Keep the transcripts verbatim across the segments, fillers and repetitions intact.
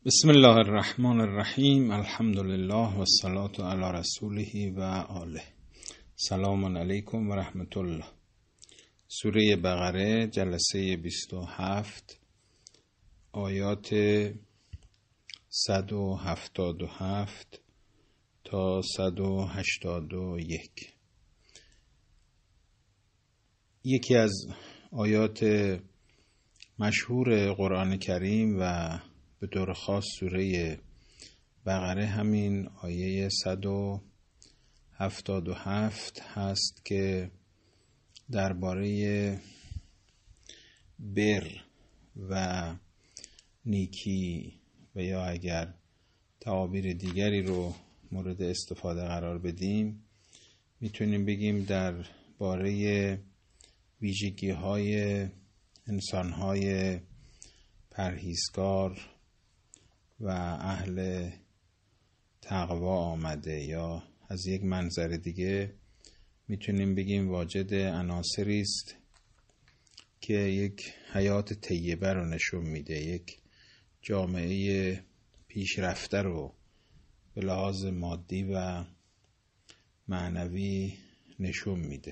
بسم الله الرحمن الرحیم. الحمد لله و الصلاة علی رسوله و آله. سلام علیکم و رحمت الله. سوره بقره، جلسه بیست و هفت، آیات صد و هفتاد و هفت تا صد و هشتاد و یک. یکی از آیات مشهور قرآن کریم و به طور خاص سوره بقره همین آیه صد و هفتاد و هفت هست که درباره بر و نیکی و یا اگر تعابیر دیگری رو مورد استفاده قرار بدیم میتونیم بگیم درباره ویژگی های انسان های پرهیزگار و اهل تقوا آمده، یا از یک منظر دیگه میتونیم بگیم واجد عناصری است که یک حیات طیبه رو نشون میده، یک جامعه پیشرفته رو به لحاظ مادی و معنوی نشون میده.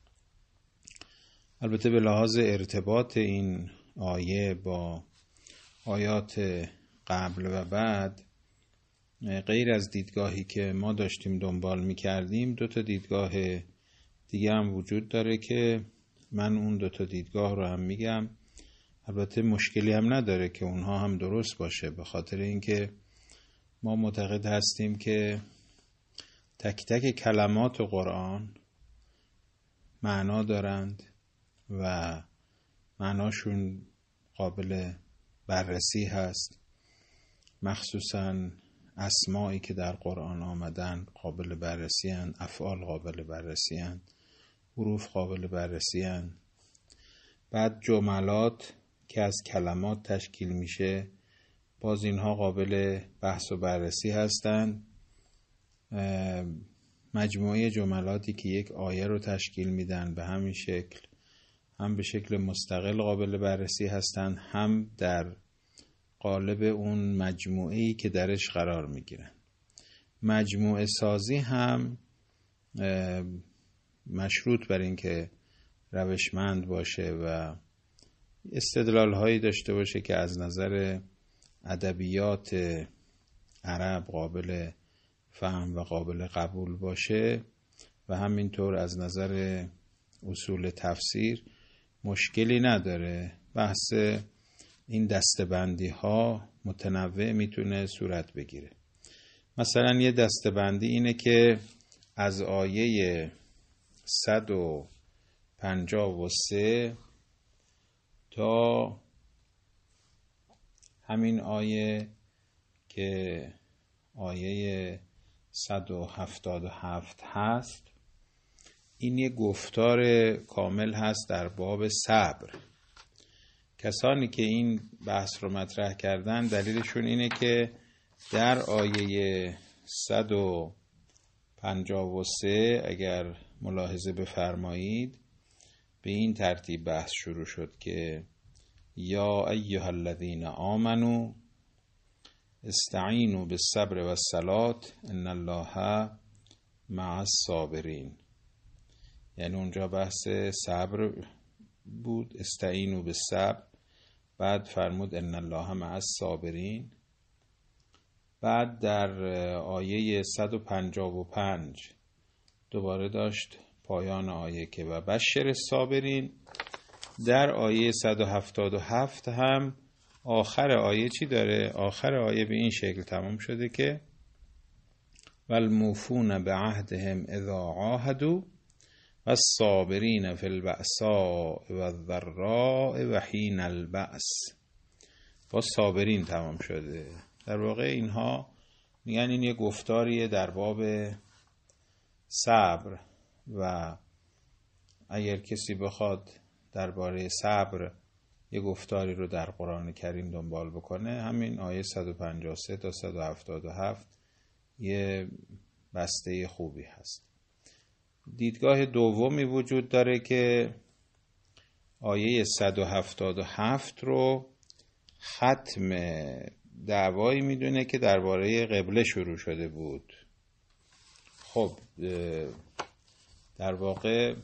البته به لحاظ ارتباط این آیه با آیات قبل و بعد، غیر از دیدگاهی که ما داشتیم دنبال میکردیم، دو تا دیدگاه دیگه هم وجود داره که من اون دو تا دیدگاه رو هم میگم. البته مشکلی هم نداره که اونها هم درست باشه، به خاطر اینکه ما معتقد هستیم که تک تک کلمات قرآن معنا دارند و معناشون قابل بررسی هست، مخصوصاً اسمایی که در قرآن آمدن قابل بررسی هستند، افعال قابل بررسی هستند، حروف قابل بررسی هستند. بعد جملات که از کلمات تشکیل میشه باز اینها قابل بحث و بررسی هستند. مجموعه جملاتی که یک آیه رو تشکیل میدن به همین شکل هم به شکل مستقل قابل بررسی هستند، هم در قالب اون مجموعه‌ای که درش قرار میگیرن. مجموعه سازی هم مشروط بر این که روشمند باشه و استدلال هایی داشته باشه که از نظر ادبیات عرب قابل فهم و قابل قبول باشه و همینطور از نظر اصول تفسیر مشکلی نداره. بحث این دسته‌بندی ها متنوع میتونه صورت بگیره. مثلا یه دسته‌بندی اینه که از آیه صد و پنجاه و سه تا همین آیه که آیه صد و هفتاد و هفت هست، این یه گفتار کامل هست در باب صبر. کسانی که این بحث رو مطرح کردن دلیلشون اینه که در آیه صد و پنجاه و سه اگر ملاحظه بفرمایید به این ترتیب بحث شروع شد که یا ایها الذین آمنوا استعینوا بالصبر والصلاة ان الله مع الصابرین. یعنی اونجا بحث صبر بود، استعینوا بالصبر، بعد فرمود ان الله مع الصابرین. بعد در آیه صد و پنجاه و پنج دوباره داشت پایان آیه که و بشر الصابرین. در آیه صد و هفتاد و هفت هم آخر آیه چی داره؟ آخر آیه به این شکل تمام شده که والموفون بعهدهم اذا عاهدوا والصابرین فی البأساء والضراء و حین البأس. با صابرین تمام شده. در واقع اینها میگن این یه گفتاریه در باب صبر و اگر کسی بخواد درباره صبر یه گفتاری رو در قرآن کریم دنبال بکنه، همین آیه صد و پنجاه و سه تا صد و هفتاد و هفت یه بسته خوبی هست. دیدگاه دومی وجود داره که آیه صد و هفتاد و هفت رو ختم دعوایی میدونه که درباره قبله شروع شده بود. خب در واقع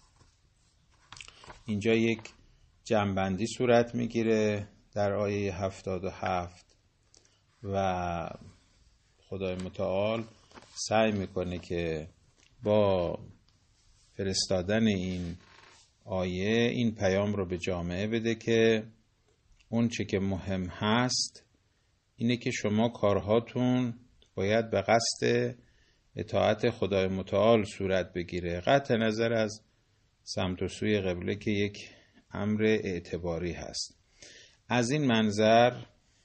اینجا یک جمع‌بندی صورت میگیره در آیه هفتاد و هفت و خدای متعال سعی میکنه که با فرستادن این آیه این پیام رو به جامعه بده که اون چه که مهم هست اینه که شما کارهاتون باید به قصد اطاعت خدای متعال صورت بگیره، قطع نظر از سمت و سوی قبله که یک امر اعتباری هست. از این منظر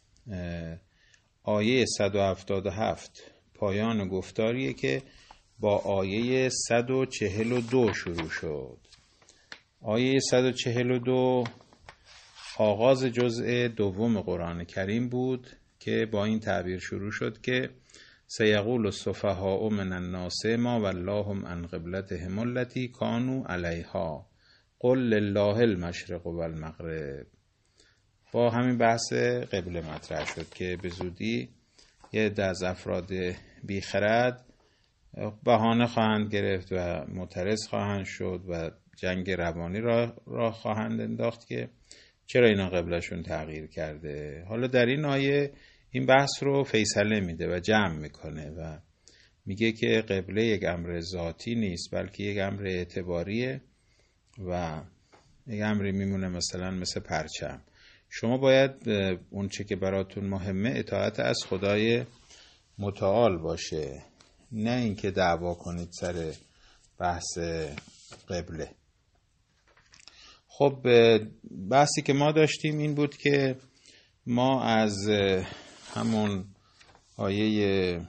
آیه صد و هفتاد و هفت پایان گفتاریه که با آیه صد و چهل و دو شروع شد. آیه صد و چهل و دو آغاز جزء دوم قرآن کریم بود که با این تعبیر شروع شد که سیقول السفهاء من الناس ما ولاهم عن قبلتهم التی کانوا علیها قل لله المشرق و المغرب. با همین بحث قبله مطرح شد که به زودی یه عده از افراد بیخرد بهانه خواهند گرفت و معترض خواهند شد و جنگ روانی را, را خواهند انداخت که چرا اینا قبلشون تغییر کرده. حالا در این آیه این بحث رو فیصله میده و جمع میکنه و میگه که قبله یک امر ذاتی نیست بلکه یک امر اعتباریه و یک امری میمونه مثلا مثل پرچم. شما باید اون چه که براتون مهمه اطاعت از خدای متعال باشه، نه اینکه دعوا کنید سر بحث قبله. خب بحثی که ما داشتیم این بود که ما از همون آیه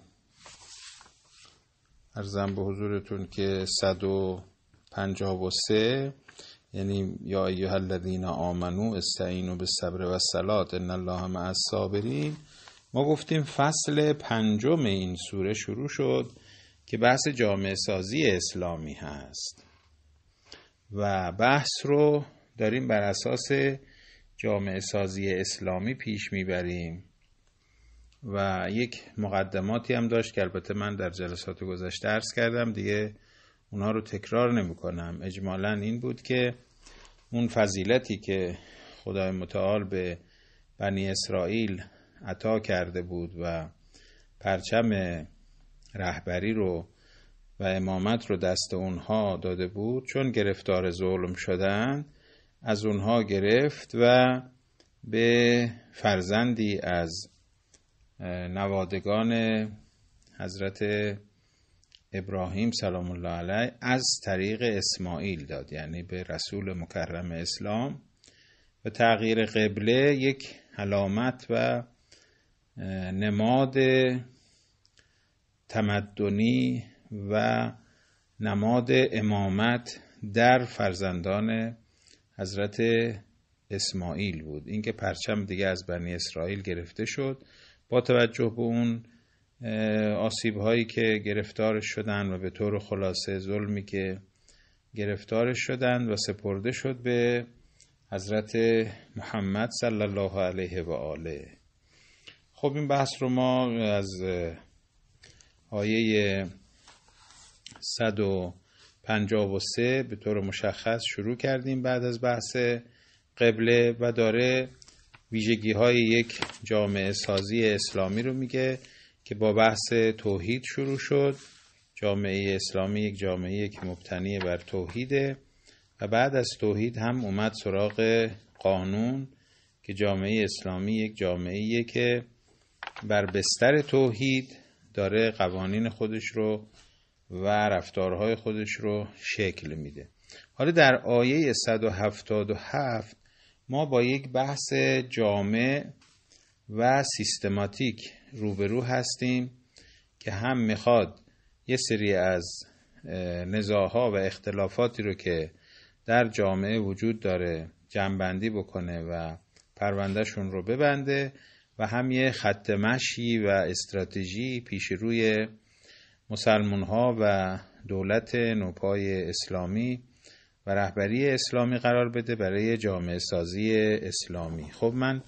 عرضم به حضورتون که صد و پنجاه و سه یعنی یا ایها الذین آمنوا استعینوا بالصبر والصلاة ان الله مع الصابرین، ما گفتیم فصل پنجم این سوره شروع شد که بحث جامعه سازی اسلامی هست و بحث رو داریم بر اساس جامعه سازی اسلامی پیش میبریم و یک مقدماتی هم داشت که البته من در جلسات گذشته عرض کردم، دیگه اونها رو تکرار نمی کنم. اجمالاً این بود که اون فضیلتی که خدای متعال به بنی اسرائیل عطا کرده بود و پرچم رهبری رو و امامت رو دست اونها داده بود، چون گرفتار ظلم شدن از اونها گرفت و به فرزندی از نوادگان حضرت ابراهیم سلام الله علیه از طریق اسماعیل داد، یعنی به رسول مکرم اسلام. و تغییر قبله یک علامت و نماد تمدنی و نماد امامت در فرزندان حضرت اسماعیل بود. اینکه پرچم دیگه از بنی اسرائیل گرفته شد با توجه به اون آسیب هایی که گرفتار شدن و به طور خلاصه ظلمی که گرفتار شدن و سپرده شد به حضرت محمد صلی الله علیه و آله. خب این بحث رو ما از آیه صد و پنجاه و سه به طور مشخص شروع کردیم بعد از بحث قبله و داره ویژگی های یک جامعه سازی اسلامی رو میگه که با بحث توحید شروع شد. جامعه اسلامی یک جامعه که مبتنی بر توحیده و بعد از توحید هم اومد سراغ قانون که جامعه اسلامی یک جامعه‌ایه که بر بستر توحید داره قوانین خودش رو و رفتارهای خودش رو شکل میده. حالا در آیه صد و هفتاد و هفت ما با یک بحث جامع و سیستماتیک روبرو هستیم که هم میخواد یه سری از نزاع‌ها و اختلافاتی رو که در جامعه وجود داره جمع‌بندی بکنه و پروندهشون رو ببنده و هم یه خط مشی و استراتژی پیش روی مسلمان‌ها و دولت نوپای اسلامی و رهبری اسلامی قرار بده برای جامعه سازی اسلامی. خب من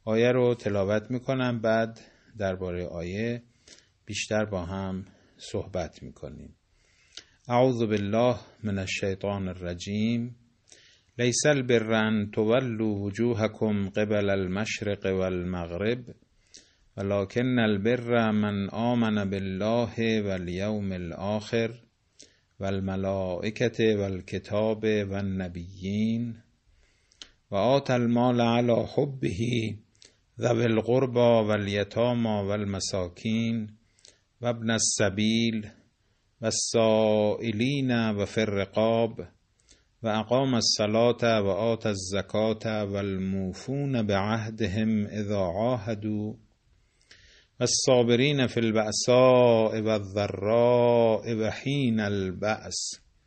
آیه رو تلاوت میکنم، بعد درباره آیه بیشتر با هم صحبت میکنیم. اعوذ بالله من الشیطان الرجیم. لیس البر ان تولوا وجوهکم قبل المشرق والمغرب ولكن البر من آمن بالله والیوم الآخر والملائکة والکتاب والنبیین و آتى المال على حبه ذوی القربى والیتامى والمساکین و ابن السبیل والسائلین وفی الرقاب و اقام الصلاة و آتى الزکاة والموفون بعهدهم اذا عاهدوا والصابرین فی البأساء والضراء وحین البأس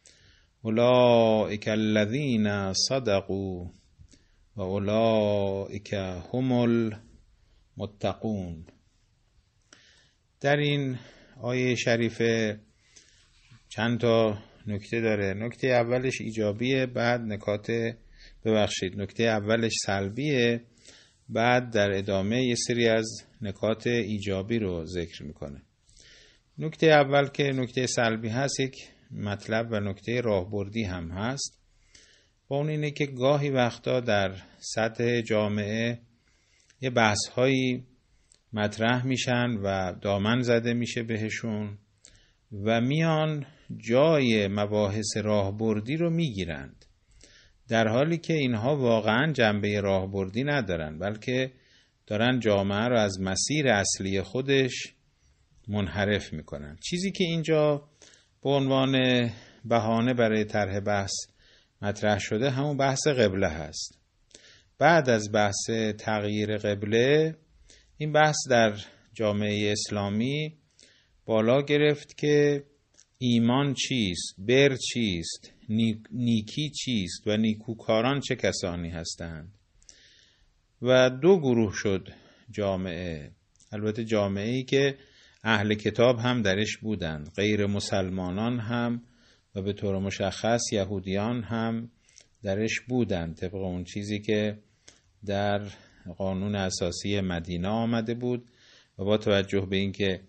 اولئک الذین صدقوا و اولئک هم المتقون. در این آیه شریفه چند تا نکته داره. نکته اولش ایجابیه، بعد نکات ببخشید نکته اولش سلبیه، بعد در ادامه یه سری از نکات ایجابی رو ذکر میکنه. نکته اول که نکته سلبی هست، یک مطلب و نکته راهبردی هم هست. با اون اینه که گاهی وقتا در سطح جامعه یه بحث هایی مطرح میشن و دامن زده میشه بهشون و میان جای مباحث راهبردی رو میگیرند، در حالی که اینها واقعا جنبه راهبردی ندارن، بلکه دارن جامعه رو از مسیر اصلی خودش منحرف میکنن. چیزی که اینجا به عنوان بهانه برای طرح بحث مطرح شده همون بحث قبله هست. بعد از بحث تغییر قبله، این بحث در جامعه اسلامی بالا گرفت که ایمان چیست، بر چیست، نیکی چیست و نیکوکاران چه کسانی هستند. و دو گروه شد جامعه، البته جامعه‌ای که اهل کتاب هم درش بودند، غیر مسلمانان هم و به طور مشخص یهودیان هم درش بودند، طبق اون چیزی که در قانون اساسی مدینه آمده بود. و با توجه به اینکه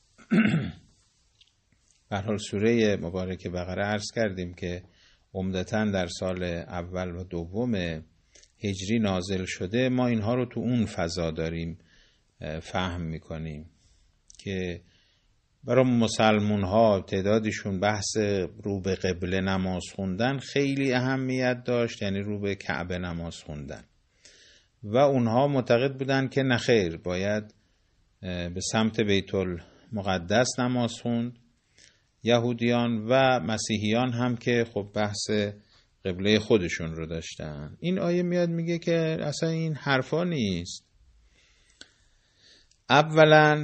به هر حال سوره مبارکه بقره عرض کردیم که عمدتاً در سال اول و دوم هجری نازل شده، ما اینها رو تو اون فضا داریم فهم میکنیم که برای مسلمون ها تعدادشون بحث رو به قبله نماز خوندن خیلی اهمیت داشت، یعنی رو به کعبه نماز خوندن، و اونها معتقد بودن که نخیر، باید به سمت بیت المقدس نماز خوند. یهودیان و مسیحیان هم که خب بحث قبله خودشون رو داشتن. این آیه میاد میگه که اصلا این حرفا نیست. اولا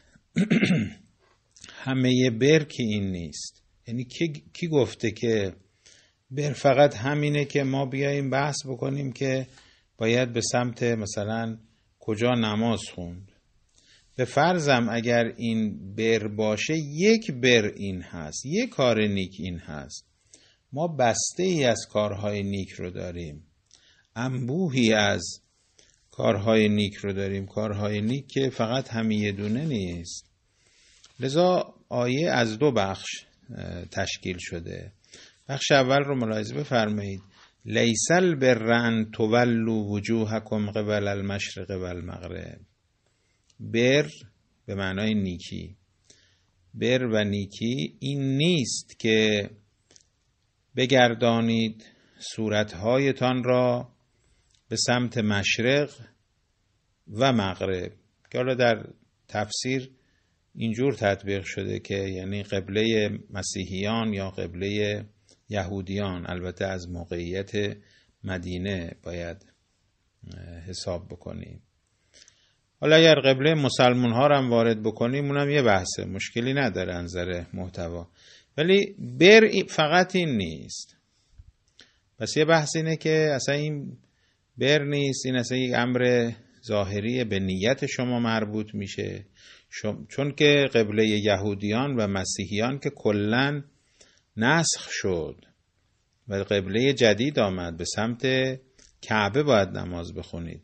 همه بر که این نیست، یعنی کی, کی گفته که بر فقط همینه که ما بیاییم بحث بکنیم که باید به سمت مثلا کجا نماز خوند. به فرضم اگر این بر باشه، یک بر این هست، یک کار نیک این هست. ما بسته ای از کارهای نیک رو داریم، انبوهی از کارهای نیک رو داریم، کارهای نیک که فقط همین یه دونه نیست. لذا آیه از دو بخش تشکیل شده. بخش اول رو ملاحظه بفرمایید. لیس البر ان تولوا وجوهکم قبل المشرق والمغرب. بر به معنای نیکی، بر و نیکی این نیست که بگردانید صورتهایتان را به سمت مشرق و مغرب، که حالا در تفسیر اینجور تطبیق شده که یعنی قبله مسیحیان یا قبله یهودیان. البته از موقعیت مدینه باید حساب بکنیم. حالا اگر قبله مسلمون ها رو هم وارد بکنیم اونم یه بحثه، مشکلی نداره نظر محتوا، ولی بر فقط این نیست. پس یه بحث اینه که اصلا این بر نیست، این اصلا یک امر ظاهری به نیت شما مربوط میشه، چون که قبله یهودیان و مسیحیان که کلن نسخ شد و قبله جدید آمد، به سمت کعبه باید نماز بخونید.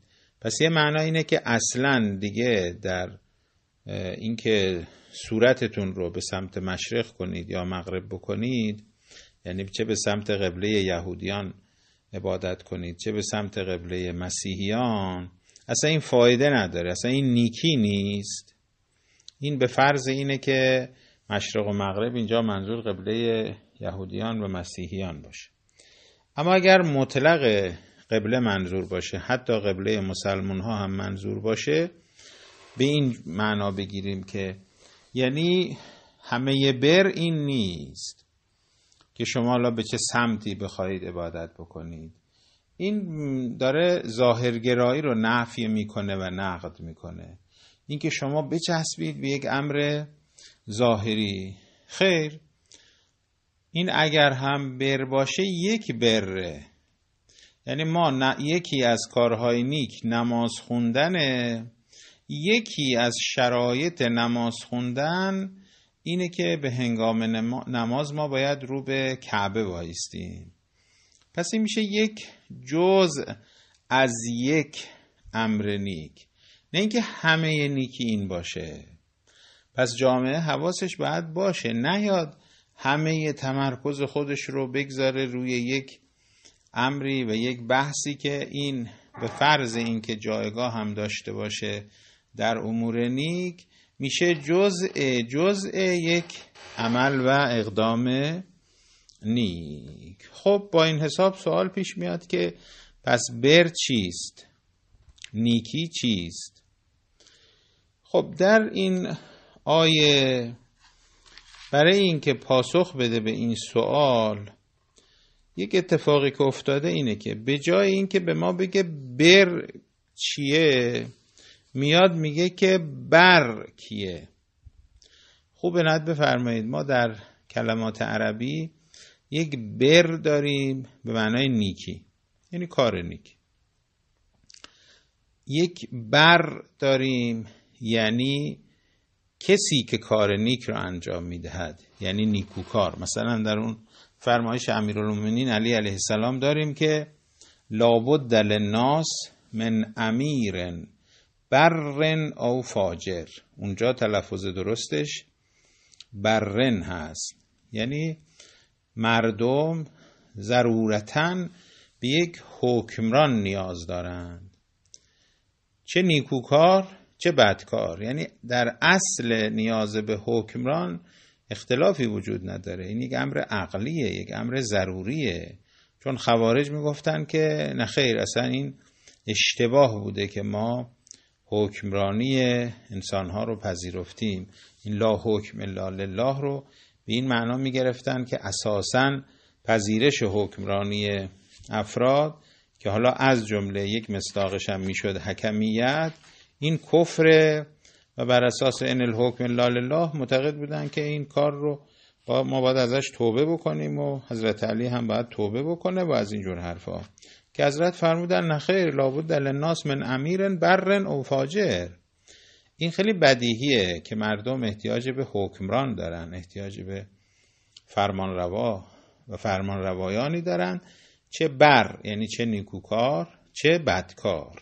پس یه معنا اینه که اصلا دیگه در اینکه صورتتون رو به سمت مشرق کنید یا مغرب بکنید، یعنی چه به سمت قبله یهودیان عبادت کنید چه به سمت قبله مسیحیان، اصلا این فایده نداره، اصلا این نیکی نیست. این به فرض اینه که مشرق و مغرب اینجا منظور قبله یهودیان و مسیحیان باشه. اما اگر مطلق قبله منظور باشه، حتی قبله مسلمان ها هم منظور باشه، به این معنا بگیریم که یعنی همه بر این نیست که شما حالا به چه سمتی بخواید عبادت بکنید. این داره ظاهرگرایی رو نفی میکنه و نقد میکنه. این که شما بچسبید به یک امر ظاهری، خیر، این اگر هم بر باشه یک بره، یعنی ما ن... یکی از کارهای نیک نماز خوندنه. یکی از شرایط نماز خوندن اینه که به هنگام نماز ما باید رو به کعبه وایستیم. پس این میشه یک جزء از یک امر نیک، نه اینکه همه نیکی این باشه. پس جامعه حواسش باید باشه، نیاد همه تمرکز خودش رو بگذاره روی یک امری و یک بحثی که این به فرض این که جایگاه هم داشته باشه در امور نیک میشه جزء جزء یک عمل و اقدام نیک. خب با این حساب سوال پیش میاد که پس بر چیست؟ نیکی چیست؟ خب در این آیه برای اینکه پاسخ بده به این سوال، یک اتفاقی که افتاده اینه که به جای اینکه به ما بگه بر چیه، میاد میگه که بر کیه. خوب عنایت بفرمایید، ما در کلمات عربی یک بر داریم به معنای نیکی، یعنی کار نیکی. یک بر داریم یعنی کسی که کار نیک رو انجام میدهد، یعنی نیکوکار. مثلا در اون فرمایش امیرالمومنین علی علیه السلام داریم که لابد للناس من امیر برن او فاجر. اونجا تلفظ درستش برن هست، یعنی مردم ضرورتاً به یک حکمران نیاز دارند، چه نیکوکار چه بدکار. یعنی در اصل نیاز به حکمران اختلافی وجود نداره، این یک امر عقلیه، یک امر ضروریه. چون خوارج میگفتن که نه خیر، اصلا این اشتباه بوده که ما حکمرانی انسانها رو پذیرفتیم، این لا حکم الا لله رو به این معنا میگرفتن که اساساً پذیرش حکمرانی افراد که حالا از جمله یک مصداقش هم میشد حکمیت، این کفر، و بر اساس ان الحکم الا لله معتقد بودن که این کار رو با ما باید ازش توبه بکنیم و حضرت علی هم باید توبه بکنه و از اینجور حرفا، که حضرت فرمودن نخیر لابد للناس من امیر برن او فاجر. این خیلی بدیهیه که مردم احتیاج به حکمران دارن، احتیاج به فرمان روا و فرمان روایانی دارن، چه بر یعنی چه نیکوکار چه بدکار.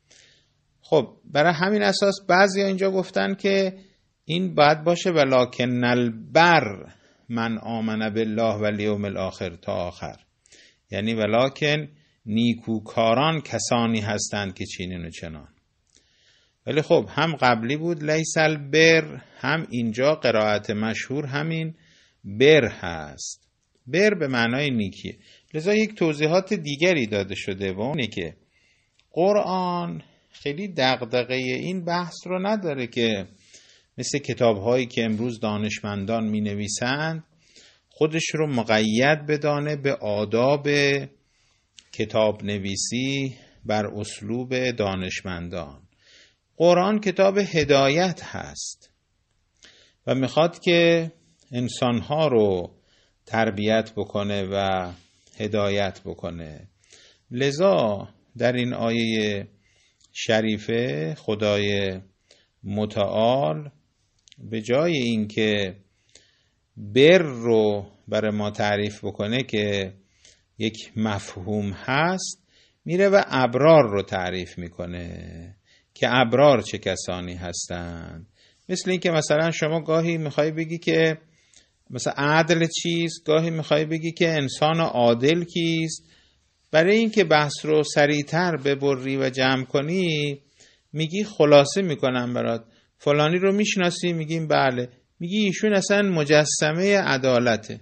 خب برای همین اساس بعضی ها اینجا گفتن که این باید باشه ولکن البر من آمن بالله و الیوم الاخر تا آخر، یعنی ولکن نیکوکاران کسانی هستند که چینین و چنان. ولی خب هم قبلی بود لیس البر، هم اینجا قرائت مشهور همین بر هست. بر به معنای نیکیه. لذا یک توضیحات دیگری داده شده و اونه که قرآن خیلی دغدغه این بحث رو نداره که مثل کتاب‌هایی که امروز دانشمندان می‌نویسند خودش رو مقید بدانه به آداب کتاب نویسی بر اسلوب دانشمندان. قرآن کتاب هدایت هست و میخواد که انسانها رو تربیت بکنه و هدایت بکنه. لذا در این آیه شریفه خدای متعال به جای اینکه بر رو برای ما تعریف بکنه که یک مفهوم هست، میره و ابرار رو تعریف میکنه که ابرار چه کسانی هستند. مثل این که مثلا شما گاهی میخوای بگی که مثلا عدل چیست، گاهی میخوای بگی که انسان عادل کیست. برای اینکه بحث رو سریعتر ببری و جمع کنی میگی خلاصه میکنم برات، فلانی رو میشناسی؟ میگیم بله. میگی ایشون اصلا مجسمه عدالته.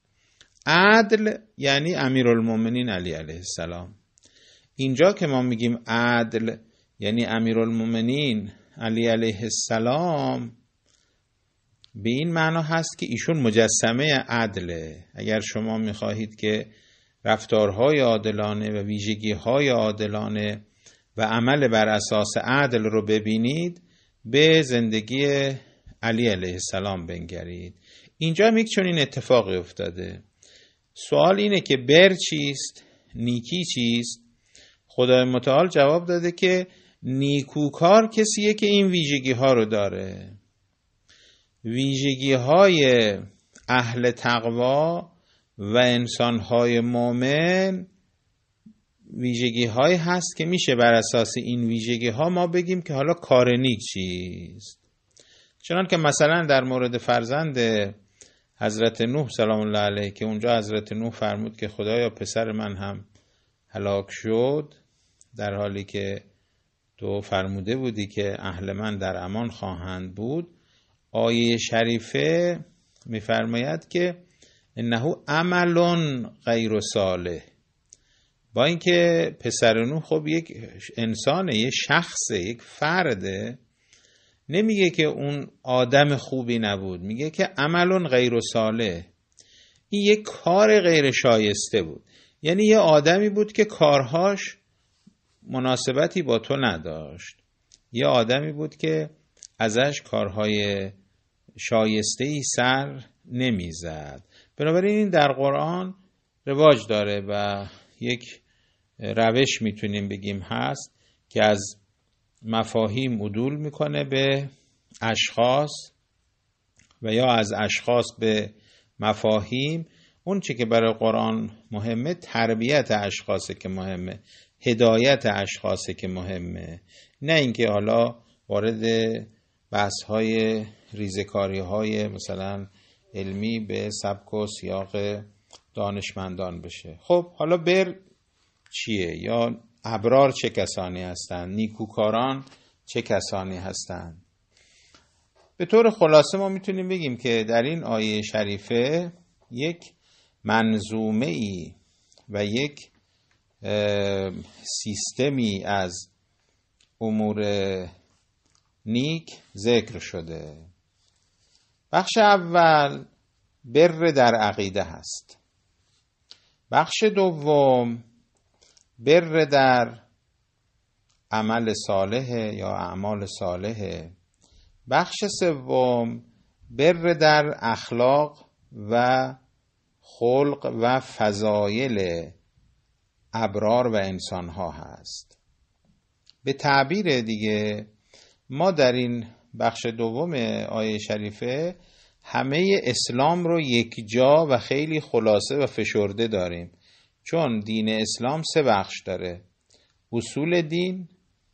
عدل یعنی امیرالمومنین علی علیه السلام. اینجا که ما میگیم عدل یعنی امیرالمومنین علی علیه السلام، به این معنا هست که ایشون مجسمه عدله. اگر شما میخواهید که رفتارهای عادلانه و ویژگی‌های عادلانه و عمل بر اساس عدل رو ببینید، به زندگی علی علیه السلام بنگرید. اینجا هم یک چنین اتفاقی افتاده. سوال اینه که بر چیست؟ نیکی چیست؟ خدای متعال جواب داده که نیکوکار کسیه که این ویژگی ها رو داره. ویژگی های اهل تقوا و انسان های مؤمن ویژگی های هست که میشه بر اساس این ویژگی ها ما بگیم که حالا کار نیک چیست. چنان که مثلا در مورد فرزند حضرت نوح سلام الله علیه که اونجا حضرت نوح فرمود که خدایا پسر من هم هلاک شد، در حالی که تو فرموده بودی که اهل من در امان خواهند بود. آیه شریفه میفرماید که انه عمل غیر صالح. با اینکه پسر نوح خب یک انسانه، یک شخصه، یک فرده، نمیگه که اون آدم خوبی نبود، میگه که عمل غیر صالح، این یک کار غیر شایسته بود. یعنی یه آدمی بود که کارهاش مناسبتی با تو نداشت، یه آدمی بود که ازش کارهای شایسته‌ای سر نمیزد. بنابراین این در قرآن رواج داره و یک روش میتونیم بگیم هست که از مفاهیم عدول میکنه به اشخاص و یا از اشخاص به مفاهیم. اون چی که برای قرآن مهمه تربیت اشخاصه که مهمه، هدایت اشخاصه که مهمه، نه اینکه حالا وارد بحث‌های ریزکاری‌های مثلا علمی به سبک و سیاق دانشمندان بشه. خب حالا بر چیه؟ یا ابرار چه کسانی هستند؟ نیکوکاران چه کسانی هستند؟ به طور خلاصه ما میتونیم بگیم که در این آیه شریفه یک منظومه ای و یک سیستمی از امور نیک ذکر شده. بخش اول بر در عقیده هست. بخش دوم بر در عمل صالح یا اعمال صالح. بخش سوم بر در اخلاق و خلق و فضایل ابرار و انسانها هست. به تعبیر دیگه ما در این بخش دوم آیه شریفه همه اسلام رو یک جا و خیلی خلاصه و فشرده داریم، چون دین اسلام سه بخش داره: اصول دین،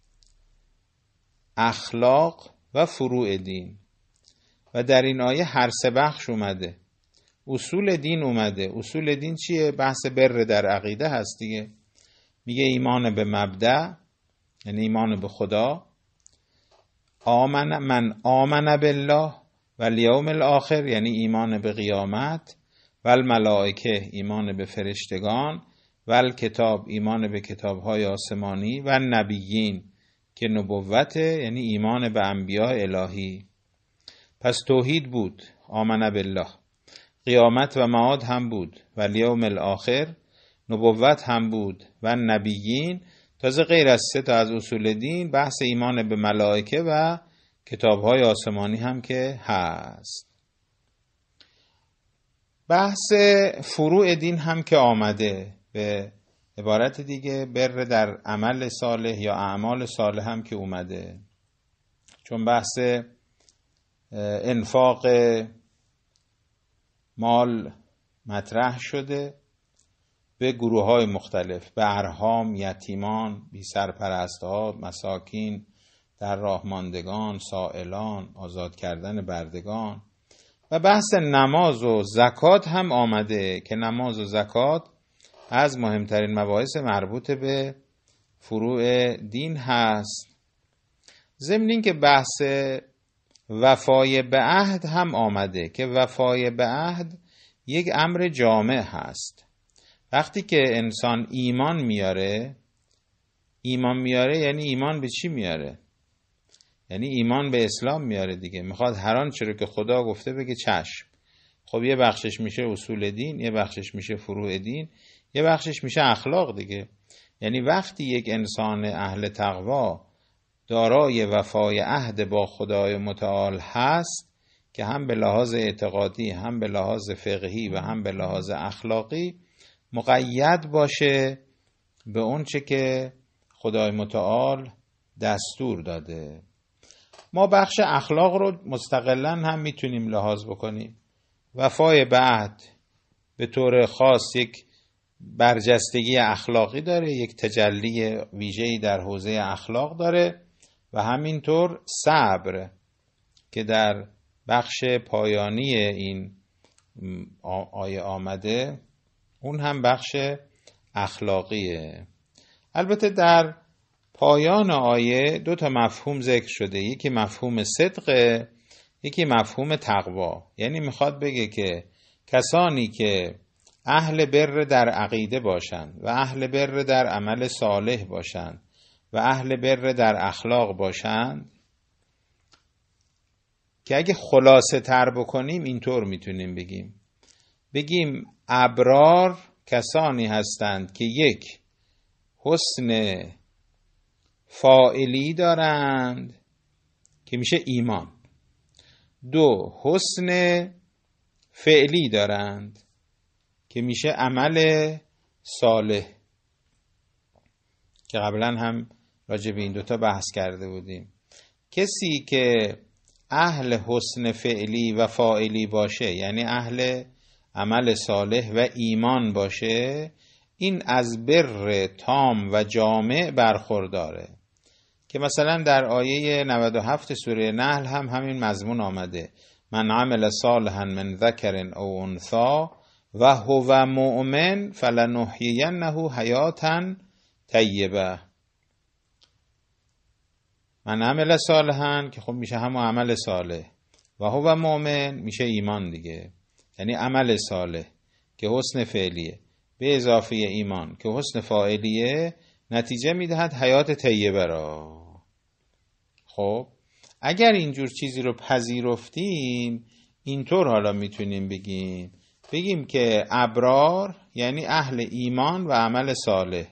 اخلاق و فروع دین. و در این آیه هر سه بخش اومده. اصول دین اومده. اصول دین چیه؟ بحث بر در عقیده هست دیگه. میگه ایمان به مبدأ یعنی ایمان به خدا، آمن من آمن بالله و الیوم الاخر یعنی ایمان به قیامت، و الملائکه ایمان به فرشتگان، و الکتاب ایمان به کتاب‌های آسمانی، و نبیین که نبوت یعنی ایمان به انبیاء الهی. پس توحید بود، آمن بالله، قیامت و معاد هم بود، و الیوم الاخر، نبوت هم بود، و نبیین. تازه غیر از سه تا از اصول دین بحث ایمان به ملائکه و کتاب‌های آسمانی هم که هست. بحث فروع دین هم که آمده. به عبارت دیگه بر در عمل صالح یا اعمال صالح هم که اومده، چون بحث انفاق مال مطرح شده. به گروه های مختلف، به ارحام، یتیمان، بی سرپرست ها، مساکین، در راه ماندگان، سائلان، آزاد کردن بردگان. و بحث نماز و زکات هم آمده که نماز و زکات از مهمترین مباحث مربوط به فروع دین هست. ضمن این که بحث وفای به عهد هم آمده که وفای به عهد یک امر جامع هست. وقتی که انسان ایمان میاره، ایمان میاره یعنی ایمان به چی میاره؟ یعنی ایمان به اسلام میاره دیگه. میخواد هر آنچه رو که خدا گفته بگه چشم. خب یه بخشش میشه اصول دین، یه بخشش میشه فروع دین، یه بخشش میشه اخلاق دیگه. یعنی وقتی یک انسان اهل تقوا دارای وفای عهد با خدای متعال هست که هم به لحاظ اعتقادی، هم به لحاظ فقهی و هم به لحاظ اخلاقی مقید باشه به اون چه که خدای متعال دستور داده. ما بخش اخلاق رو مستقلاً هم میتونیم لحاظ بکنیم. وفای به عهد به طور خاص یک برجستگی اخلاقی داره، یک تجلی ویژه‌ای در حوزه اخلاق داره و همینطور صبر که در بخش پایانی این آیه آمده اون هم بخش اخلاقیه. البته در پایان آیه دو تا مفهوم ذکر شده، یکی مفهوم صدق، یکی مفهوم تقوا. یعنی میخواد بگه که کسانی که اهل بر در عقیده باشند و اهل بر در عمل صالح باشند و اهل بر در اخلاق باشند، که اگه خلاصه تر بکنیم اینطور میتونیم بگیم بگیم ابرار کسانی هستند که یک حسن فاعلی دارند که میشه ایمان، دو حسن فعلی دارند که میشه عمل صالح که قبلا هم راجع به این دوتا بحث کرده بودیم. کسی که اهل حسن فعلی و فاعلی باشه، یعنی اهل عمل صالح و ایمان باشه، این از بر تام و جامع برخورداره که مثلا در آیه نود و هفت سوره نحل هم همین مضمون آمده: من عمل صالحا من ذکر او انثی و هو مؤمن فلنحیینه حیاتا طیبه. من عمل صالحا که خب میشه همون عمل صالح، و هو مؤمن میشه ایمان دیگه، یعنی عمل صالح که حسن فعلیه به اضافه ایمان که حسن فاعلیه نتیجه میدهد حیات طیبه را. خب اگر اینجور چیزی رو پذیرفتیم اینطور حالا میتونیم بگیم بگیم که ابرار یعنی اهل ایمان و عمل صالح.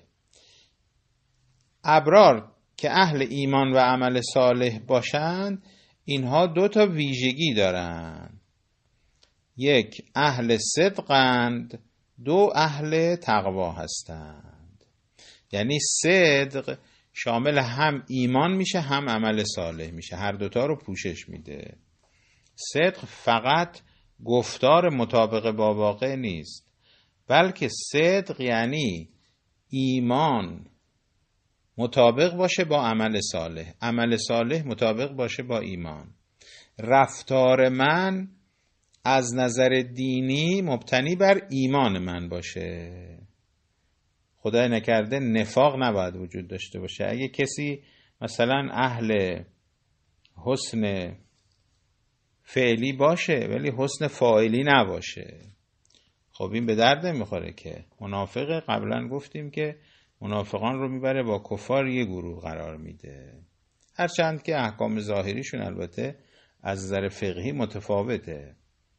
ابرار که اهل ایمان و عمل صالح باشند اینها دو تا ویژگی دارند: یک اهل صدقند، دو اهل تقوا هستند. یعنی صدق شامل هم ایمان میشه هم عمل صالح میشه، هر دوتا رو پوشش میده. صدق فقط گفتار مطابق با واقع نیست، بلکه صدق یعنی ایمان مطابق باشه با عمل صالح، عمل صالح مطابق باشه با ایمان. رفتار من از نظر دینی مبتنی بر ایمان من باشه. خدای نکرده نفاق نباید وجود داشته باشه. اگه کسی مثلا اهل حسن فعلی باشه ولی حسن فاعلی نباشه، خب این به درد نمیخوره که. منافق قبلا گفتیم که منافقان رو میبره با کفار یه گروه قرار میده، هرچند که احکام ظاهریشون البته از نظر فقهی متفاوته.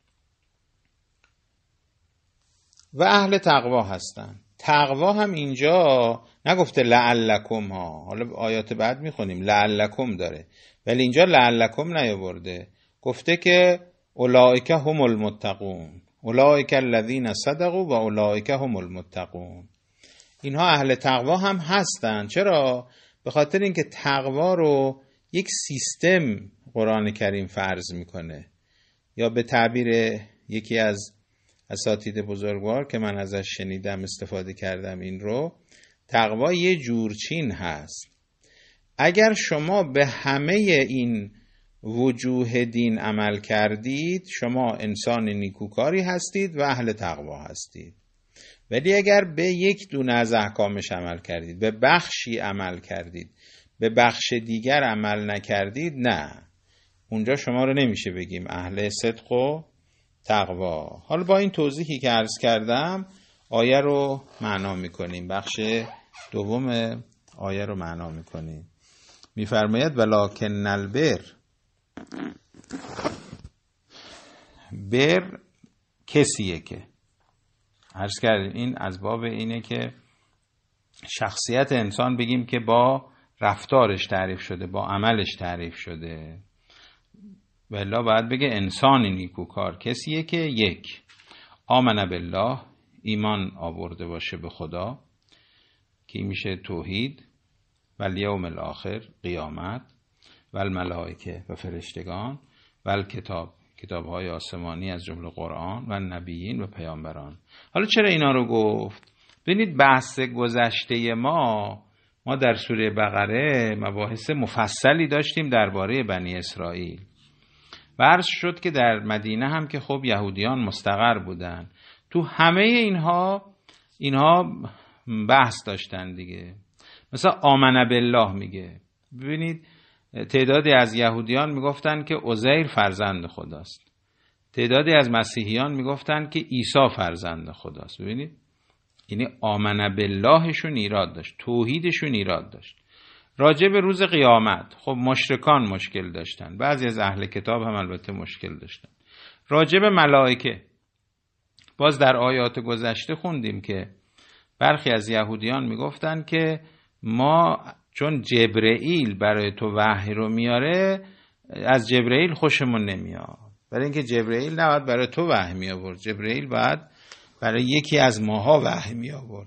و اهل تقوا هستن. تقوا هم اینجا نگفته لعلکم ها، حالا آیات بعد میخونیم لعلکم داره، ولی اینجا لعلکم نیاورده، گفته که اولئک هم المتقون، اولئک الذین صدقوا و اولئک هم المتقون. اینها اهل تقوا هم هستن. چرا؟ به خاطر اینکه تقوا رو یک سیستم قرآن کریم فرض میکنه، یا به تعبیر یکی از اساتید بزرگوار که من ازش شنیدم استفاده کردم این رو، تقوا یه جورچین هست. اگر شما به همه این وجوه دین عمل کردید شما انسان نیکوکاری هستید و اهل تقوا هستید. ولی اگر به یک دونه از احکامش عمل کردید، به بخشی عمل کردید، به بخش دیگر عمل نکردید، نه، اونجا شما رو نمیشه بگیم اهل صدق و تقوا. حالا با این توضیحی که عرض کردم آیه رو معنا میکنیم، بخش دوم آیه رو معنا میکنیم. میفرماید ولکن البر، بر کسیه که عرض کردیم این از باب اینه که شخصیت انسان بگیم که با رفتارش تعریف شده، با عملش تعریف شده. والله باید بگه انسان نیکوکار کسیه که یک، آمن بالله، ایمان آورده باشه به خدا که میشه توحید، و الیوم الاخر، قیامت، و الملائکه، و فرشتگان، و الکتاب، کتاب‌های آسمانی از جمله قرآن، و نبیین، و پیامبران. حالا چرا اینا رو گفت؟ ببینید بحث گذشته ما ما در سوره بقره مباحث مفصلی داشتیم درباره بنی اسرائیل. و عرض شد که در مدینه هم که خب یهودیان مستقر بودن، تو همه اینها اینها بحث داشتن دیگه. مثلا آمن بالله میگه، ببینید تعدادی از یهودیان میگفتن که عزیر فرزند خداست، تعدادی از مسیحیان میگفتن که عیسی فرزند خداست. ببینید یعنی آمن باللهشون ایراد داشت، توحیدشون ایراد داشت. راجع به روز قیامت خب مشرکان مشکل داشتن، بعضی از اهل کتاب هم البته مشکل داشتن. راجع به ملائکه باز در آیات گذشته خوندیم که برخی از یهودیان میگفتن که ما چون جبرئیل برای تو وحی رو میاره از جبرئیل خوشمون نمیاد، برای اینکه جبرئیل نباید برای تو وحی می آورد، جبرئیل باید برای یکی از ماها وحی می آورد.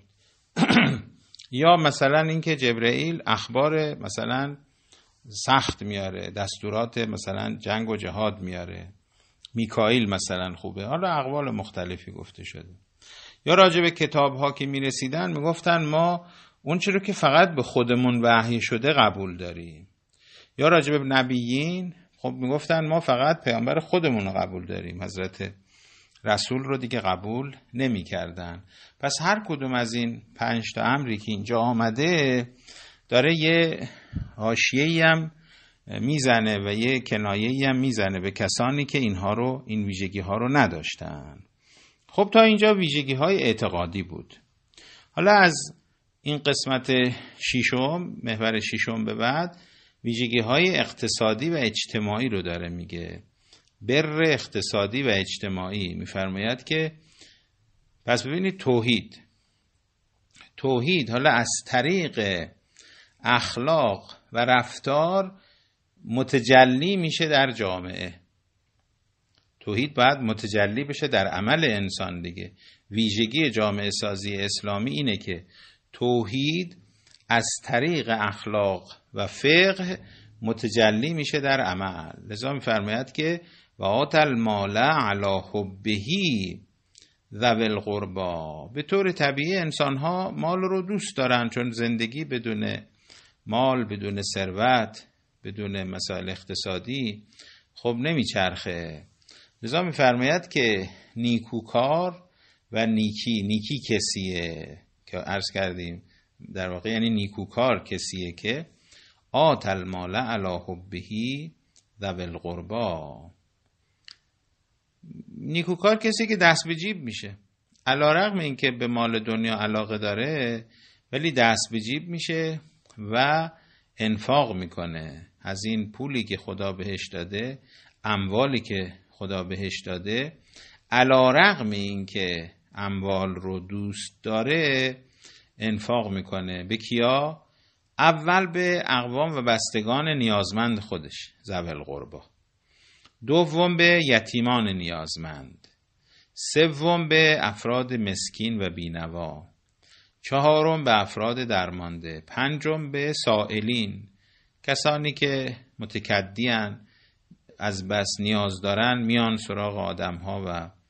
یا مثلا اینکه جبرئیل اخبار مثلا سخت میاره، دستورات مثلا جنگ و جهاد میاره، میکائیل مثلا خوبه. حالا اقوال مختلفی گفته شده. یا راجع به کتاب ها که میرسیدن میگفتن ما اون چیزی که فقط به خودمون وحی شده قبول داریم. یا راجع به نبیین خب میگفتن ما فقط پیامبر خودمون رو قبول داریم، حضرت رسول رو دیگه قبول نمی کردن. پس هر کدوم از این پنج تا امری که اینجا آمده داره یه حاشیه‌ای هم میزنه و یه کنایه‌ای هم میزنه به کسانی که اینها رو، این ویژگی ها رو نداشتن. خب تا اینجا ویژگی های اعتقادی بود. حالا از این قسمت ششم، محور ششم به بعد ویژگی های اقتصادی و اجتماعی رو داره میگه. بر اقتصادی و اجتماعی میفرماید که پس ببینید توحید توحید حالا از طریق اخلاق و رفتار متجلی میشه در جامعه. توحید باید متجلی بشه در عمل انسان دیگه. ویژگی جامعه سازی اسلامی اینه که توحید از طریق اخلاق و فقه متجلی میشه در عمل. لذا میفرماید که و آت المال علی حبه ذوی القربا، به طور طبیعی انسان ها مال رو دوست دارن، چون زندگی بدون مال، بدون ثروت، بدون مسائل اقتصادی خب نمیچرخه. لذا میفرماید که نیکوکار و نیکی، نیکی کسیه که عرض کردیم در واقع یعنی نیکوکار کسیه که آت المال علی حبه ذوی القربا. نیکوکار کسی که دست به جیب میشه، علیرغم اینکه به مال دنیا علاقه داره ولی دست به جیب میشه و انفاق میکنه. از این پولی که خدا بهش داده، اموالی که خدا بهش داده، علیرغم اینکه اموال رو دوست داره انفاق میکنه. به کیا؟ اول به اقوام و بستگان نیازمند خودش، ذوی القربا. دوم به یتیمان نیازمند. سوم به افراد مسکین و بینوا. چهارم به افراد درمانده. پنجم به سائلین، کسانی که متکدیان، از بس نیاز دارن میان سراغ آدم ها و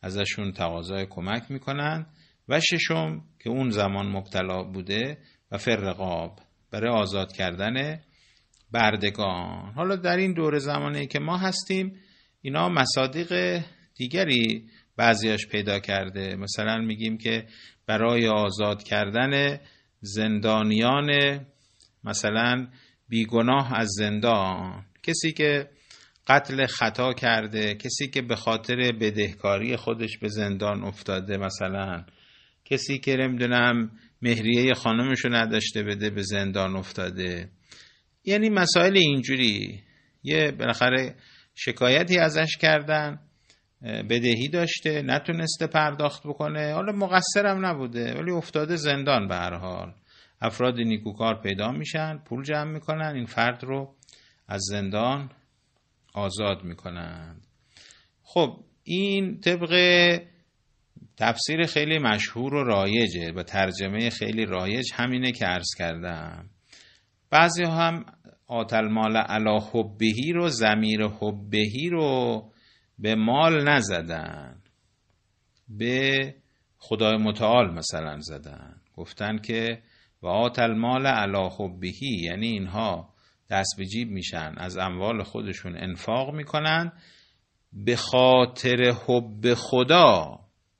ازشون تقاضای کمک میکنن. و ششم که اون زمان مبتلا بوده و فرقاب، برای آزاد کردن بردگان. حالا در این دور زمانی که ما هستیم اینا مصادیق دیگری بعضیاش پیدا کرده. مثلا میگیم که برای آزاد کردن زندانیان مثلا بیگناه از زندان، کسی که قتل خطا کرده، کسی که به خاطر بدهکاری خودش به زندان افتاده، مثلا کسی که نمیدونم مهریه خانمشو نداشته بده به زندان افتاده، یعنی مسائل اینجوری. یه بالاخره شکایتی ازش کردن، بدهی داشته نتونسته پرداخت بکنه، حالا مقصرم نبوده ولی افتاده زندان. به هر حال افراد نیکوکار پیدا میشن، پول جمع میکنن، این فرد رو از زندان آزاد میکنن. خب این طبق تفسیر خیلی مشهور و رایجه و ترجمه خیلی رایج همینه که عرض کردم. بعضی هم آت المال علی حبهی رو، ضمیر حبهی رو به مال نزدن، به خدای متعال مثلا زدن، گفتن که و آت المال علی حبهی، یعنی اینها دست به جیب میشن، از اموال خودشون انفاق میکنن به خاطر حب خدا.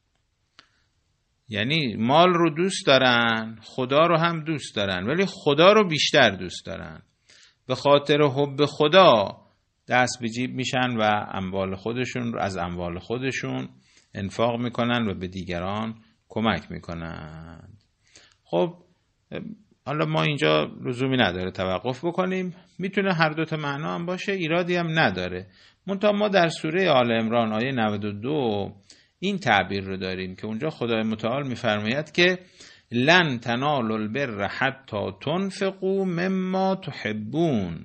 یعنی مال رو دوست دارن، خدا رو هم دوست دارن، ولی خدا رو بیشتر دوست دارن. به خاطر حب خدا دست به جیب میشن و اموال خودشون رو از اموال خودشون انفاق میکنن و به دیگران کمک میکنن. خب حالا ما اینجا لزومی نداره توقف بکنیم، میتونه هر دوتا معنا هم باشه، ایرادی هم نداره. منتها ما در سوره آل عمران آیه نود و دو این تعبیر رو داریم که اونجا خدای متعال میفرماید که لن تنالوا البر حتی تنفقوا مما تحبون.